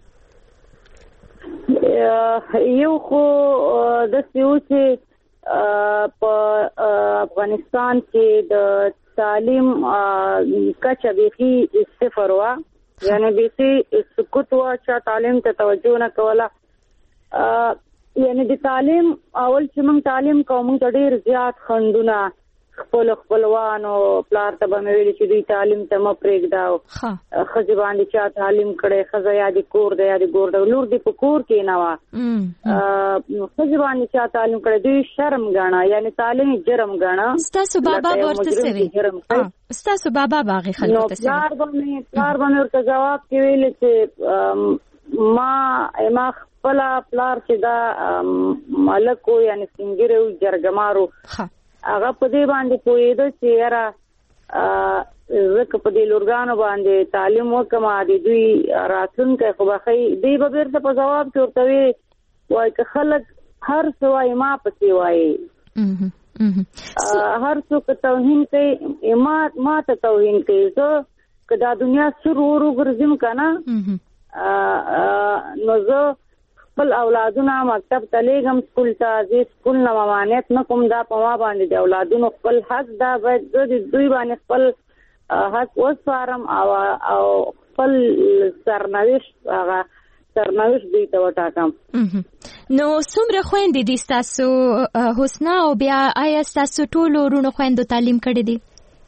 یو خو د سیو چې په افغانستان کې د تعلیم کچه بیخي صفر وا، یعنی بیخي سکوت وا، چې تعلیم ته توجه نه کوله. یعنی د تعلیم اول چې موږ تعلیم کوو موږ ډېر زیات خندونه خپلوانو پلار ته به مې ویلي چې دوی تعلیم ته مه پرېږده، ښځې باندې چا تعلیم کړی، ښځه یا د کور ده یا د ګور ده، لور دې په کور کې نه وه، ښځې باندې چا تعلیم کړی دوی شرم ګڼه، یعنی تعلیم جرم ګڼه. ستاسو بابا ورته څه وی؟ ستاسو بابا هغې خلکو ته څه وی؟ پلار به مې ورته جواب کې ویلي چې ما خپله پلار چې دا ملک و یعنې سپین ږیری و جرګمارو، هغه په دې باندې پوهېده چې یاره زه که په دې لورګانو باندې تعلیم وکړم د دوی راتلونکی خو به ښایي. دوی به بېرته په ځواب کې ورته وایي که خلک هر څه وایي ما پسې وایي، هر څوک توهین کوي ما ته توهین کوي. زه که دا دنیا سور وګرځم که نه نو زه خپل اولادونه مکتب ته لیږم، سکول ته ځي، سکول نه ممانعت نه کوم، دا په ما باندې د اولادونو خپل حق دا باید زه د دوی باندې خپل حق وسپارم او خپل سرنوشت هغه سرنوشت دوی ته وټاکم. نو څومره خويندې دي تاسو حسنا او بیا آیا تاسو ټول ورونو خويندو تعلیم کړی دي؟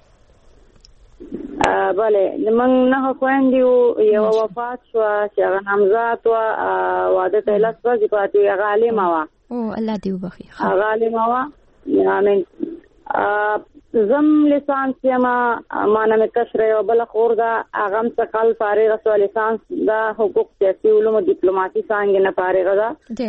بله موږ 9 خويندې یو وفات شو چې هغه نامزاد و واده ته لاس ورځې پاتې هغه عالمه وه. او الله دې وبخي. هغه عالمه وه امين. زم لیسانس یما مانه مې کشره یو بل خور دا هغه هم څکل فارغ شو لیسانس دا حقوق سیاسي علوم او ډیپلوماسي څنګه نه فارغ ده.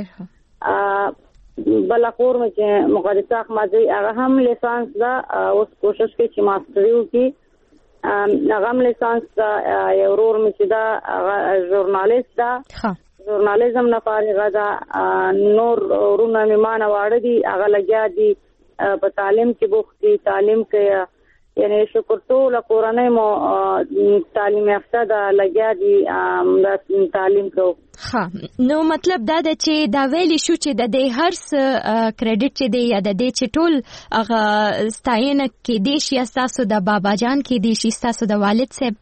بل خور مې چې مقدسه احمدي هغه هم لیسانس دا اوس کوشش کوي چې ماستری وکړي. هغه هم لیسانس دا یو ورور مې چې دا ژورنالیست دا ژورنالیزم نه فارغ ده. نور ورونه مې مانه واړه دي هغه لګیا دي په تعلیم کې بوخت دي. تعلیم کې یعنی شکر ټول کورنۍ مو تعلیم یافته ده لګیا دي تعلیم کو. ها نو مطلب دا ده چې دا ویلی شو چې د دې هر څه کریډټ چې دی یا د دې چې ټول هغه ستاینه کې دی شي تاسو د بابا جان کې دی شي تاسو د والد صاحب.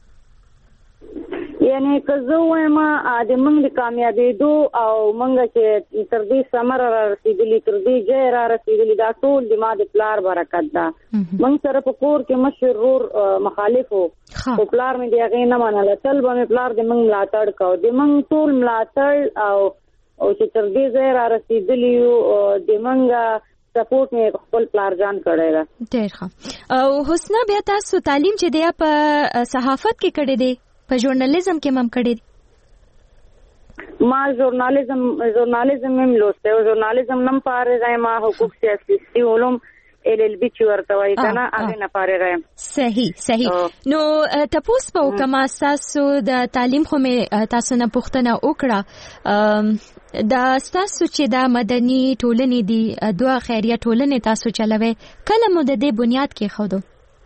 یعنی که زه وایم د موږ د کامیابېدو او موږ چې تر دې ثمر را رسېدلي تر دې ځای را رسېدلي دا ټول د ما د پلار برکت ده. موږ سره په کور کې مشر ورور مخالف و خو پلار مې د هغې نه منله. تل به مې پلار د موږ ملاتړ کو د موږ ټول ملاتړ او چې تر دې ځای را رسېدلي یو د موږ سپورټ مې خپل پلار جان کړی ده. ډېر ښه. او حسنا بیا تاسو تعلیم چې دی په صحافت کې کړی دی په ژورنالیزم کې هم کړی دی؟ ما ژورنالیزم هم لوستی او ژورنالیزم نم فارغ یم. ما حقوق سیاسي علوم LLB چې ورته وایي که نه هغې نه فارغ یم. صحیح. نو تپوس به وکړم ستاسو د تعلیم خو مې تاسو نه پوښتنه وکړه دا ستاسو چې دا مدني ټولنې دي دوه خیریه ټولنې تاسو چلوئ کله مو د دې بنیاد کېښودو؟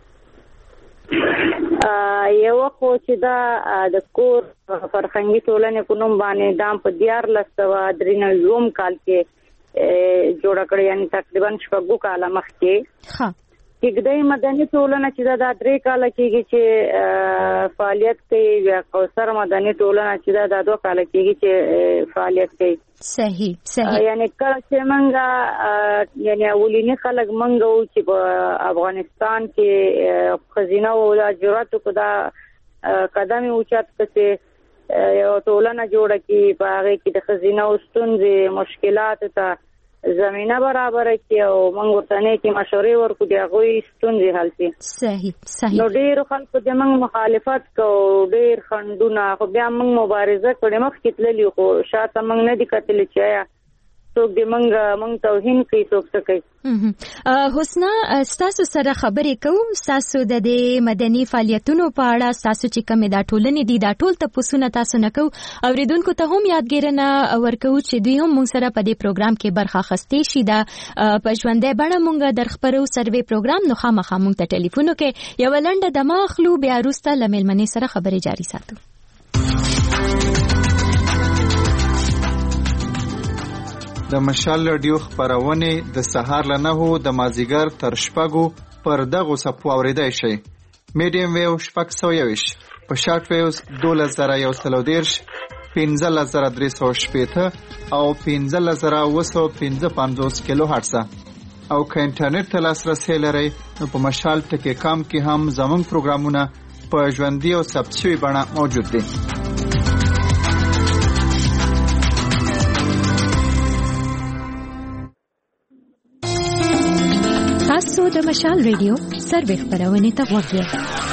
یو خو چې دا د کور فرهنګي ټولنې په نوم باندې دا په 1493 کال کې جوړه کړې یعنی تقریبا 6 کاله مخکې. کېږدۍ مدني ټولنه چې دا 3 کاله کېږي چې فعالیت کوي. بیا کوثر مدني ټولنه چې دا 2 کاله کېږي چې فعالیت کوي. صحیح. یعنی کله چې منګه یعنی اولینی خلک منګه و چې په افغانستان کې خزینه او د جرأت کو دا قدم اوچت کړي یو ټولنه جوړه کی په هغه کې د خزینه او ستونزې مشکلات ته زمينه برابر کی او موږ ورته نه کی مشورې ورکو دی هغه ستونزې حل شي. صحیح. نو ډېر خلکو د موږ مخالفت کو ډېر خندونه خو بیا موږ مبارزه کړې مخکې تللی خو شاته موږ نه دي کتلی چې څوک دې موږ توهین کوي څوک څه کوي. حسنا ستاسو سره خبرې کوم ستاسو د دې مدني فعالیتونو په اړه ستاسو چې کومې دا ټولنې دي دا ټول تپوسونه تاسو نه کوو اوریدونکو ته هم یادګیرنه ورکوو چې دوی هم موږ سره په دې پروګرام کې برخه اخیستې شي دا په ژوندۍ بڼه موږ درخبرو سروې پروګرام نو خامخا موږ ته ټلیفون وکړئ یو لنډه دمه اخلو بیا وروسته له میلمنې سره خبرې جاري ساتو. د مشال رادیو خبرونه د سهار له 9 د مازیګر تر 6 پر دغه صفو اوریدای شي. میډیم ویو 621 په شارټ ویوز 2130 15380 او 15955 کیلو هرتز او که انټرنیټ ته لاسرسي لرئ نو په مشال ټکی کام کې هم زموږ پروګرامونه په ژوندۍ او ثبت شوی بڼه موجود دي. تاسو د مشال ریډیو سروې خبرونه ته وګورئ.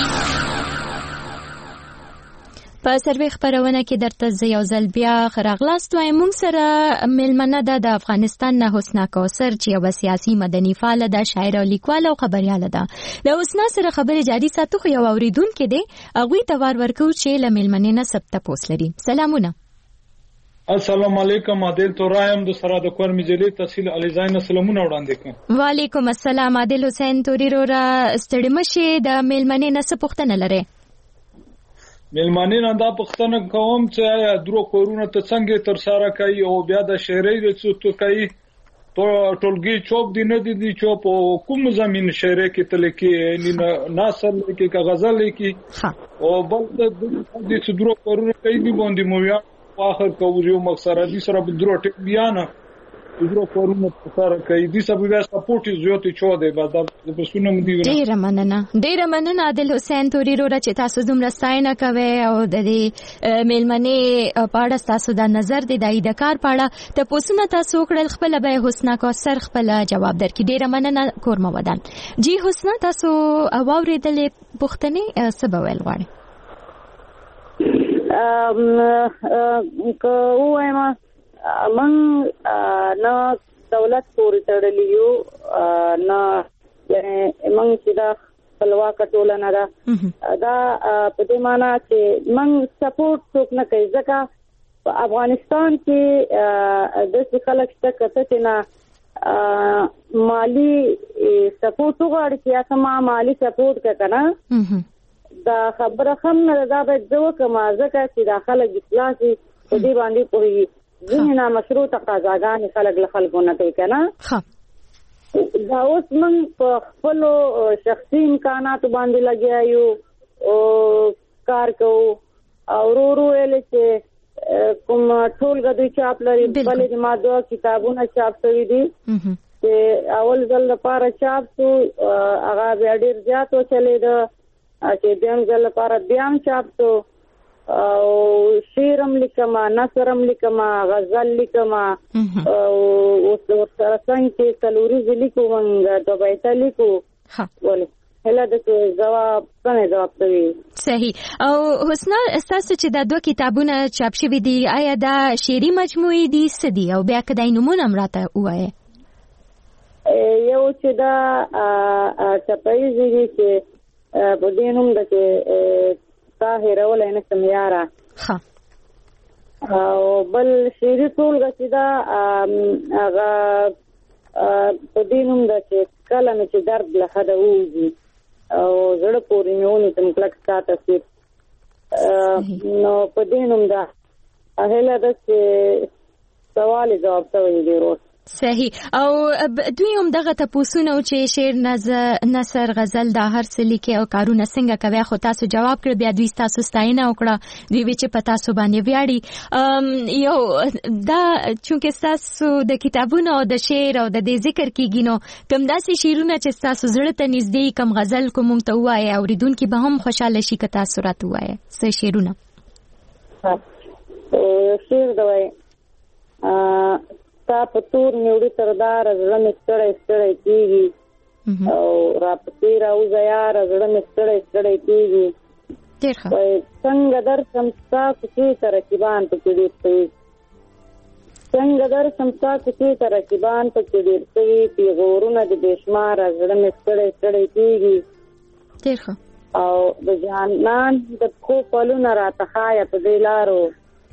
په سروې خبرونه کې درته یو ځل بیا راغلاست وایم. موږ سره میلمنه ده د افغانستان نه حسنا کوثر چې یو سیاسي مدني فعال ده شاعر او لیکوال او خبرياله ده. د حسنا سره خبرې جاري ساتو خو یو اوریدونکو دی هغه ته ورکو چې له میلمنې نه سبت پوس لري. سلامونه. السلام علیکم عادل تورایم د سره د کور مجلې تحصیل الیزاین سلامونه وړاندې کوم. وعلیکم السلام عادل حسین توري رو را ستړي مشه د میلمنې نه څه پوښتنه لري؟ میلمنې نه دا پوښتنه کوم چې درو کورونه ته څنګه تر سره کوي او بیا د شهري د څه کوي ټولګي چوک دی نه دی چوپ او کوم زمين شهري کې تل کې ناصر کې غزل کې او بل د دې درو کورونه کوي دی باندې مو واخر کوو یو مقصد دي سره بدرو ټک بیان درو کورونه سره کوي دي سبا بیا سپورټ زیاتې چو دی بعد د پسونه مدي ډیر مننه عادل حسین توري رو چې تاسو دومره ستاینه کوي او د دې میلمنې پاړه تاسو د نظر دی د کار پاړه ته پوسونه تاسو کړل خپل به حسنا کو سر خپل جواب درکې ډیر مننه کورمه ودان جی حسنا تاسو اوریدلې پښتنې سبا ویل غواړي کوه من نه دولت پورې تړلی یو نه یعنی من چې دا خپلواک ټولنه ده دا په دې معنی چې من سپورټ څوک نه کوي ځکه په افغانستان کې د خلک شته کته نه مالی سپورټ وغواړي چې اسما مالی سپورټ کنه دا خبره هم نه دا به ځو کما ځکه چې داخله اصلاحي په دې باندې کوي ځینې مشروطه قضاګانې خلک له خلکو نه کوي کنه دا اوس من په خپل شخصي امکاناتو باندې لګیا یو او کار کوو او ورو ویل چې کوم ټول غوډي چاپ لري بلې د ماده کتابونه چاپ شوي دي چې اول ځل لپاره چاپ شو هغه بیا ډیر زیات وچلې ده چې دیم ځل لپاره بیا چاپ شو او شیرم لیکما نثرم لیکما غزل لیکما او سره څنګه کلوري لیکو مونږ د بیت لیکو ولې هله د جواب څنګه جواب کوي صحیح او حسنا تاسو چې دا دوه کتابونه چاپ شوي دي آیا دا شعري مجموعه دي سدي او بیا کدی نمونه امراته وایي یو چې دا چپایي دي چې په دې نوم د طاهره ولنه سمیاره او بل شیری ټول غسیدا هغه په دینوم د چې کله چې درد له خده وږي او زړه پورې نیونی تم کلک ساته سي نو په دینوم دا اهله د سوال جواب ته ویل ورو صحیح او دوی هم دغه تاسو چې شعر نثر غزل دا هر څه لیکي او کارونه څنګه کوي خو تاسو جواب کړ بیا دوی تاسو ستاینه وکړه دوی چې پتا سو باندې ویاړي یو دا چې تاسو د کتابونو او د شعر او د ذکر کیږي نو کوم داسې شعرونه چې تاسو زړه ته نږدې کوم غزل کوم ته وایي او ریدونکو به هم خوشاله شي که تاسو راته وایي څه شعرونه شعر دوی تا پتور نیوړي تردار زړه مې ستړی کیږي او را پتی راوځه یار زړه مې ستړی کیږي څنګه در سمستا کوڅې ته رقیبان پکې ډېر شوي څنګه در سمستا کوڅې ته رقیبان پکې ډېر شوي پیغورونه د بېشماره زړه مې ستړی کیږي او د جانان د پښو پلونه راته ښایه په دې لارو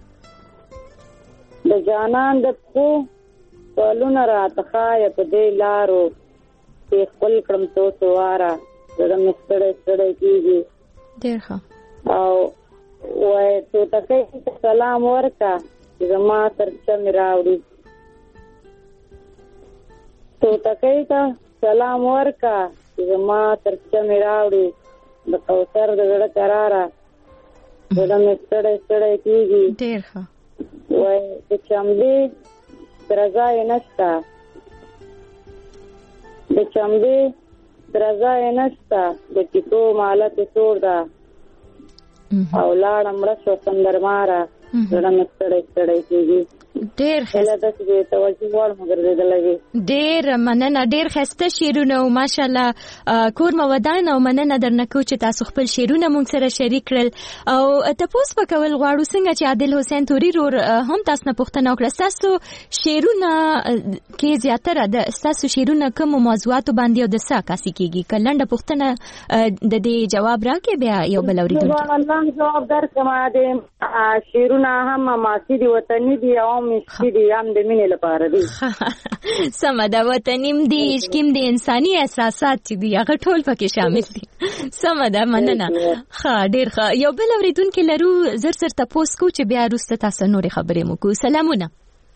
د جانان د پښو پلونه راته ښایه په دې لارو چې خپل کړم تو سواره زړه مې ستړی کیږي ډېر ښه او وایي توتکۍ ته سلام ورکړه چې زما ترچه مې راوړي توتکۍ ته سلام ورکړه چې زما ترچه مې راوړي د کوثر د زړه قراره زړه مې ستړی کیږي ډېر ښه وایي د چمبې درځای نشته د چمبې درځای نشته د کیسو مالت سور ده او لاړه مړه شو سندرماره زړه مې ستړی کیږي ډېر ډېر مننه ډېر ښایسته شعرونه او ماشاءالله کورمه ودان او مننه درنه کو چې تاسو خپل شعرونه مونږ سره شریک کړل او تاسو په کول غواړو څنګه چې عادل حسین توري رور هم تاسو نه پوښتنه وکړه تاسو شعرونه کې زیاتره د تاسو شعرونه کوم موضوعات باندې او د څه کاسي کیږي کلنډه پوښتنه د دې جواب راکې بیا یو بل اوریدونکو الله جواب درکمه د شعرونه هم ماسي دي وطني دي او مشکې دي هم د مینې لپاره دي سمه ده وطنیم دي عشقیم دي انساني احساسات چې دي هغه ټول پکې شامل دي سمه ده مننه ښه ډېر ښه یو بل اوریدونکي لرو زر تاسو کو چې بیا وروسته تاسو نورې خبرې مو کو سلامونه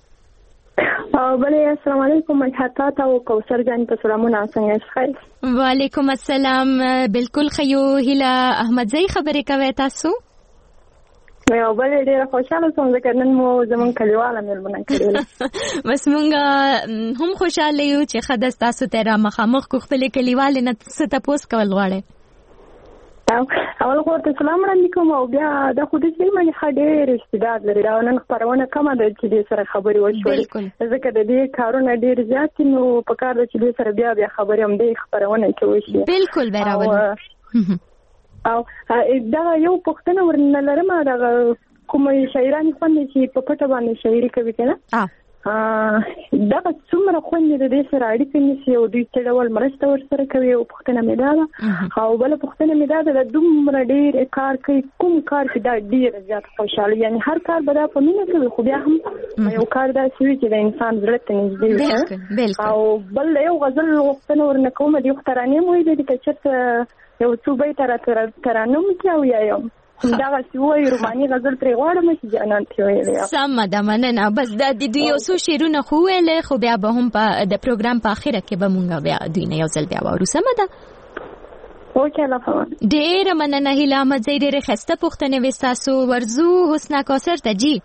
بله السلام علیکم مجحتا او کوثر جان په سلامونه څنګه ښه وعلیکم السلام بالکل خیو هیله احمدزئی خبرې کوي تاسو یو بل ډیر خوشاله سوم ځکه نن مو زمون کلیواله مېلمنه کړل. بس مونږ هم خوشاله یو چې خدای تاسو ته را مخامخ کو خپل کلیواله نه ست تاسو کول غواړي. اول خو ته سلام وړاندې کوم او بیا د خو دې چې مې ډېر استعداد لري دا نن خبرونه کومه ده چې دې سره خبرې وشولې ځکه د دې کارونه ډېر زیات نو په کار د چې دې سره بیا خبرې هم دې خبرونه کې وشي. بالکل برابر. او دا یو پښتنه ورنه لرم دا کوم شاعران خوند چې په پټه باندې شاعري کوي کنه دا څومره خوند دې سره اړیکه نیسي او دوی څه ډول مرسته ورسره کوي او پښتنه مې دا او بل پښتنه مې دا د دومره ډېر کار کوي کوم کار چې دا ډېر زیات خوشاله یعنی هر کار به دا په مینه کوي خو بیا هم یو کار دا شوی چې د انسان زړه ته نږدې وي او بل یو غزل وختونه ورنه کوم دي ترانې مو دې چې چرته یو څو بیت ترانم کې او یا دا وایي روماني غزل پرې غواړم چې جانان ته ویلې سم ده مننه بس د دې یو څو شعرونه خو ویلې خو بیا به هم په د پروګرام په اخره کې به مونږ بیا دوی نه یو ځل بیا وورو سم ده اوکې الله فهم ډېر مننه هیله احمد زئی ډېر خسته پوښتنه وستاسو ورزو حسنا کوثر ته جی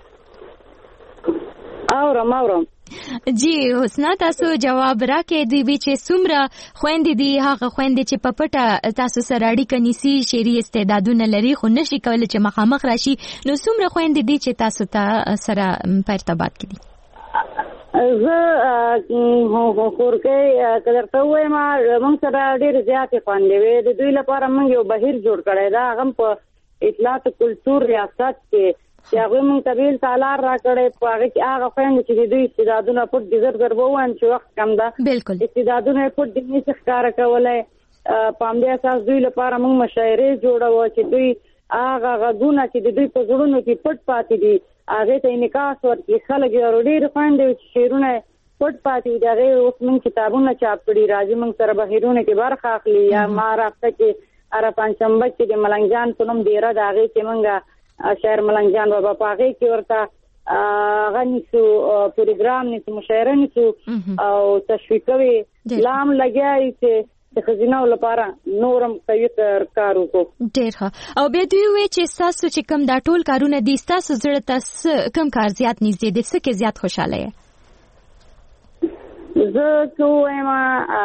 اورم جی حسنا تاسو جواب راکې دی چې څومره خويندې دي هغه خويندې چې په پټه تاسو سره اړیکه نیسي شعري استعدادونه لري خو نشي کولای چې مخامخ راشي نو څومره خويندې دي چې تاسو ته سره په ارتباط کې دي زه خورکې کدرته وایم موږ سره ډېر زیاتې خويندې وي د دوی لپاره موږ یو بهیر جوړ کړی دا هغه په اطلاعات کلتور ریاست کې چې هغه مونږ ته بیل تعالی را کړې په هغه کې هغه خويندې چې دوی استعدادونه پټ دي زر ووان چې وخت کم ده بالکل استعدادونه پټ دي نشي ښکارا کولای په همدې اساس دوی لپاره مونږ مشاعرې جوړو چې دوی هغه غږونه چې دوی په زړونو کې پټ پاتې دي هغه ته انعکاس ورکړي خلک یې ډېر خويندې چې شعرونه پټ پاتې دي هغه اوس مونږ کتابونه چاپ کړي راځي مونږ سره بهیرونه کې برخه اخلي یا مهارافته کې اره پنځمبه کې د ملنګ جان په نوم ډیره د هغه کې مونږ شاعر ملنګ جان بابا پاغي کې ورته غنیسو پروګرام نیسو مشاعره نیسو او تشویقوي لام لګیای چې د خزینه لپاره نورم کوي تر کارو کو ډیر ښه او بیا دوی وی چې تاسو چې کوم دا ټول کارونه دي تاسو زړه تاسو کوم کار زیات نږدې دي څه کې زیات خوشاله یې زه کومه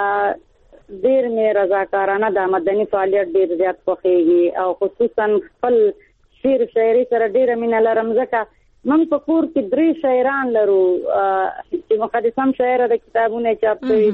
ډیر مې رضاکارانه د مدني فعالیت ډیر زیات خوښیږي او خصوصا خپل شعر شاعري سره ډیره مینه لرم ځکه موږ په کور کې 3 شاعران لرو چې مقدسم شاعر د کتابونه چاپ کړي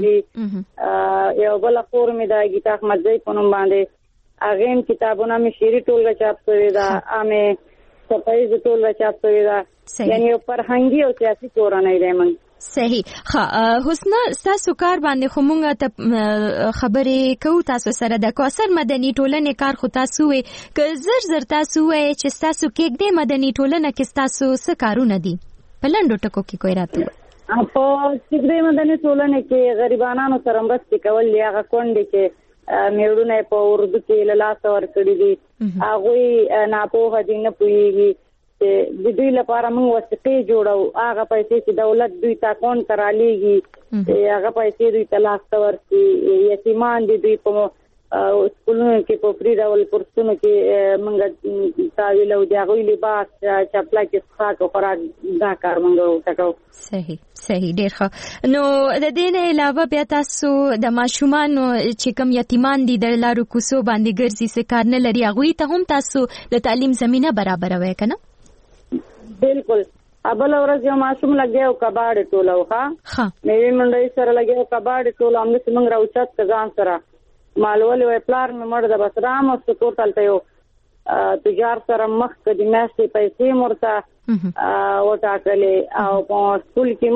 دي یو بل خور مې د گیتا احمد زئی په نوم باندې هغه کتابونه مې شعري ټولګه چاپ کړي دا امه صفایي ټولګه چاپ کړي دا یعنی یو فرهنګي او سیاسي کورنۍ دی موږ صحیح ښه حسنا تاسو کار باندې خو مونږ ته خبرې کوو تاسو سره د کوثر مدني ټولنې کار خو تاسو وې که زر تاسو وې چې تاسو کې د مدني ټولنه کې تاسو څه کارونه دي په لنډو ټکو کې کوی راته په چې مدني ټولنه کې غریبانو سره مرسته کول یا غونډې کې میړونه په اردو کې لاس ورکړي دي هغه ناپوهه دي نه پوهیږي د دوی لپاره موږ وثیقې جوړو هغه پیسې چې دولت دوی ته کون ترالیږي هغه پیسې دوی ته لاس ورکړي یتیمان دي دوی په سکولونو کې په فری ډول کورسونو کې موږ تاویل او د هغوی لباس چپلا کې څښاک او خوراک دا کار موږ وکړو صحیح ډېر ښه نو د دې نه علاوه بیا تاسو د ماشومانو چې کوم یتیمان دي د لارو کوڅو باندې ګرځي څه کار نه لري هغوی ته هم تاسو د تعلیم زمینه برابروي که نه بالکل ابل ورځ یو ماشوم لګیو کباړې ټولو ښه مې منډي سره لګیو کباړې ټولو موږ څنګه راوچت ځان سره مالول وی پلار مې مړ د بسرام او سکوت تلته یو تجار سره مخ کدي مېسې پیسې مرته او ټاکلې او په سکول کې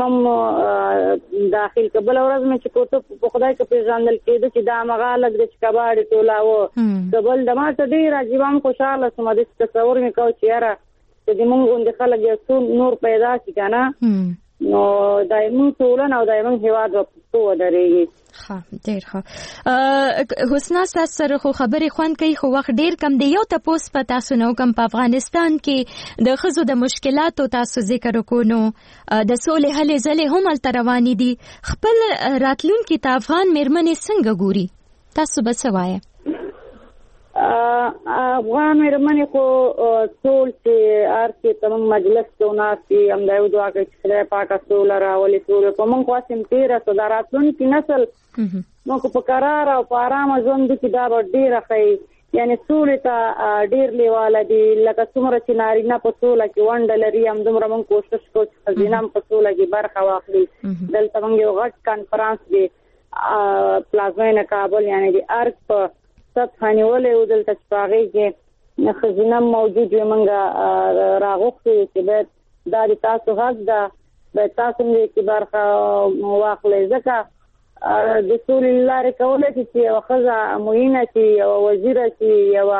مم داخل کبل ورځ مې چې کوته په خدای کې پیژاندل کېده چې دا مغالک د کباړې ټولا و کبل د ماته ډیر عجیبام خوشاله سم د تصور مې کو چې یاره چې موږ غونډه خلک یو نور پیدا شي کنه نو دایمو ټولنه او دایمو هیواد په ودرېږي ښه ډېر ښه حسنا تاسو سره خو خبرې خوند کوي خو وخت ډېر کم دی یو تاسو په تاسو نو کم په افغانستان کې د ښځو د مشکلاتو تاسو ذکر وکونو د سولې هلې ځلې هم هلته روانې دي خپل راتلونکي ته افغان مېرمنې څنګه ګوري تاسو به څه وایئ افغان مېرمنې خو ټول چې ارکه تم مجلس ته ناسي هم دا یو دعا کوي چې خدای پاک سوله راولي ټول په موږ قاسم 13 صداراتون کې نسل نو په قرار او په آرام ژوند کې دا ډېر ښه یعنی سولې ته ډېر لیواله دي لکه څومره چې نارینه په سوله کې ونډه لري همدومره موږ کوشش کوو چې ښځینه هم په سوله کې برخه واخلي. دلته موږ یو غټ کانفرانس دی پلازمینه کابل یعنی د ارګ په سطح نیولې دلته چې په هغې کې ښځینه موجود وي موږ راغوښتو چې باید دا د تاسو حق ده باید تاسو هم دې کې برخه واخلئ ځکه د سولې لارې کولی چې یوه ښځه معینه شي یوه وزیره شي یوه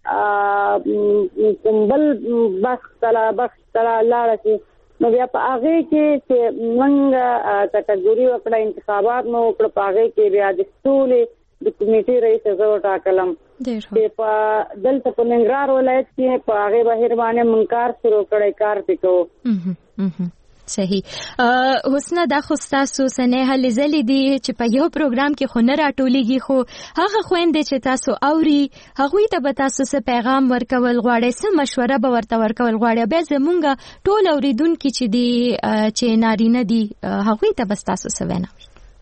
کوم بل بخش ته لاړه شي نو بیا په هغې کې چې موږ کټګوري وکړه انتخابات مو وکړه په هغې کې بیا د سولې د کمیټې رئیس زه وټاکلم چې په دلته په ننګرهار ولایت کې په هغې بهر باندې موږ کار شروع کړی کار پې کوو. صحیح. حسنه دا خو تاسو سنه هلې ځلې دي چې په یو پروګرام کې خو نه راټولېږي خو هغه خويندې چې تاسو اوري هغوی ته به تاسو څه پیغام ورکول غواړئ څه مشوره به ورته ورکول غواړئ بیا زمونږ ټول اوریدونکي چې دي چې نارینه دي هغوی ته به تاسو څه وینا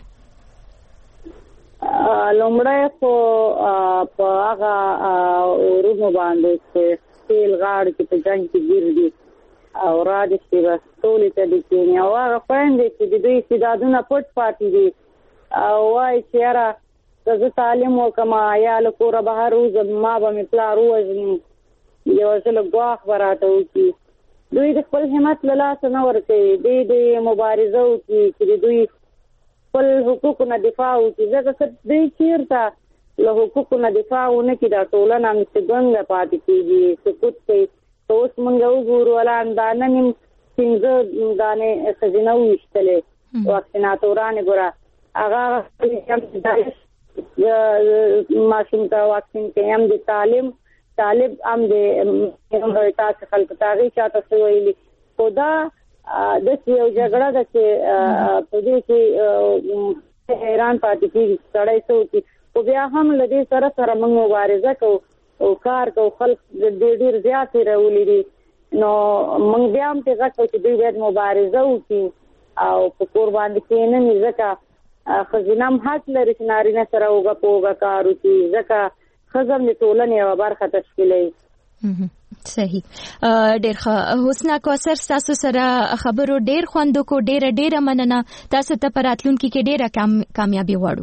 لومړی خو په هغه ورونو باندې چې تیل غاړه کې په جنګ کې ګیر دي او را دي چې بس ټولې ته دي کېني او هغه خویندې چې د دوی استعدادونه پټ پاتې دي او وایي چې یاره که زه تعلیم وکړم یا له کوره بهر وځم ما به مې پلار ووژني یو ځل ګواښ به راته وکړي دوی د خپل همت له لاسه نه ورکوي دوی د مبارزه وکړي چې د دوی خپل حقوقو نه دفاع وکړي ځکه که دوی چېرته له حقوقو نه دفاع ونه کړي دا ټولنه همسې ګونګه پاتې کېږي سقوط کوي اوس موږ وګورو ولان دا نن 15 دانې ښځینه وویشتلې واکسیناتورانې ګوره هغه ماشوم ته واکسین کوي هم د طالب هم د تاسو خلکو ته هغې چاته څه ویلي خو دا داسې یو جګړه ده چې په دې کې حیران پاتې کېږي سړی څه وکړي خو بیا هم له دې سره سره موږ مبارزه کوو او کار کو خلک ډېر زیات راولي دي نو موږ بیا هم ته غږ کوو چې دوی باید مبارزه وکړي او په کور باندې کېنه ځکه ښځینه هم حق لري چې نارینه سره اوږه په اوږه کار وکړي ځکه ښځه هم د ټولنې یوه برخه تشکیلوي. صحیح. ډېر ښه. حسنه کوثر تاسو سره خبرو ډېر خوند وکړو ډېره مننه تاسو ته په راتلونکي کې ډېره کامیابي غواړو.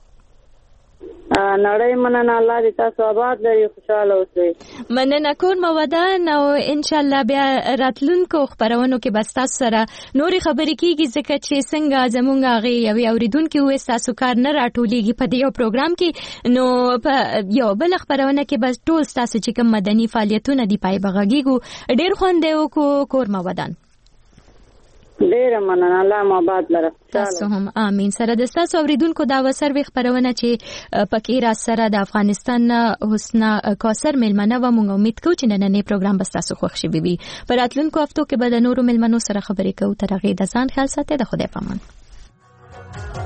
نړۍ مننه الله دې تاسو آباد لري خوشاله اوسئ. مننه کوم ودان او ان شاء الله بیا راتلونکو خبرونو کې بس تاسو سره نورې خبرې کیږي ځکه چې څنګه زمونږ هغه یو اوریدونکو وې تاسو کار نه راټولېږي په دې پروګرام کې نو په یو بل خبرونه کې بس ټول تاسو چې کوم مدني فعالیتونه دی پای بغاګیږي ډېر خوند وکړو کور مودان. ډېر مننه الله مو آباد لره. تاسو هم امين. سره د تاسو اوریدونکو دا وسروي خبرونه چې پکې را سره د افغانستان حسنه کوثر ملمنه و مونږ امید کوو چې نننې پروګرام به تاسو خوښ شي بي پر راتلونکو هفتو کې به د نورو ملمنو سره خبرې کوو تر هغه د ځان خیال ساتئ د خدای پامان.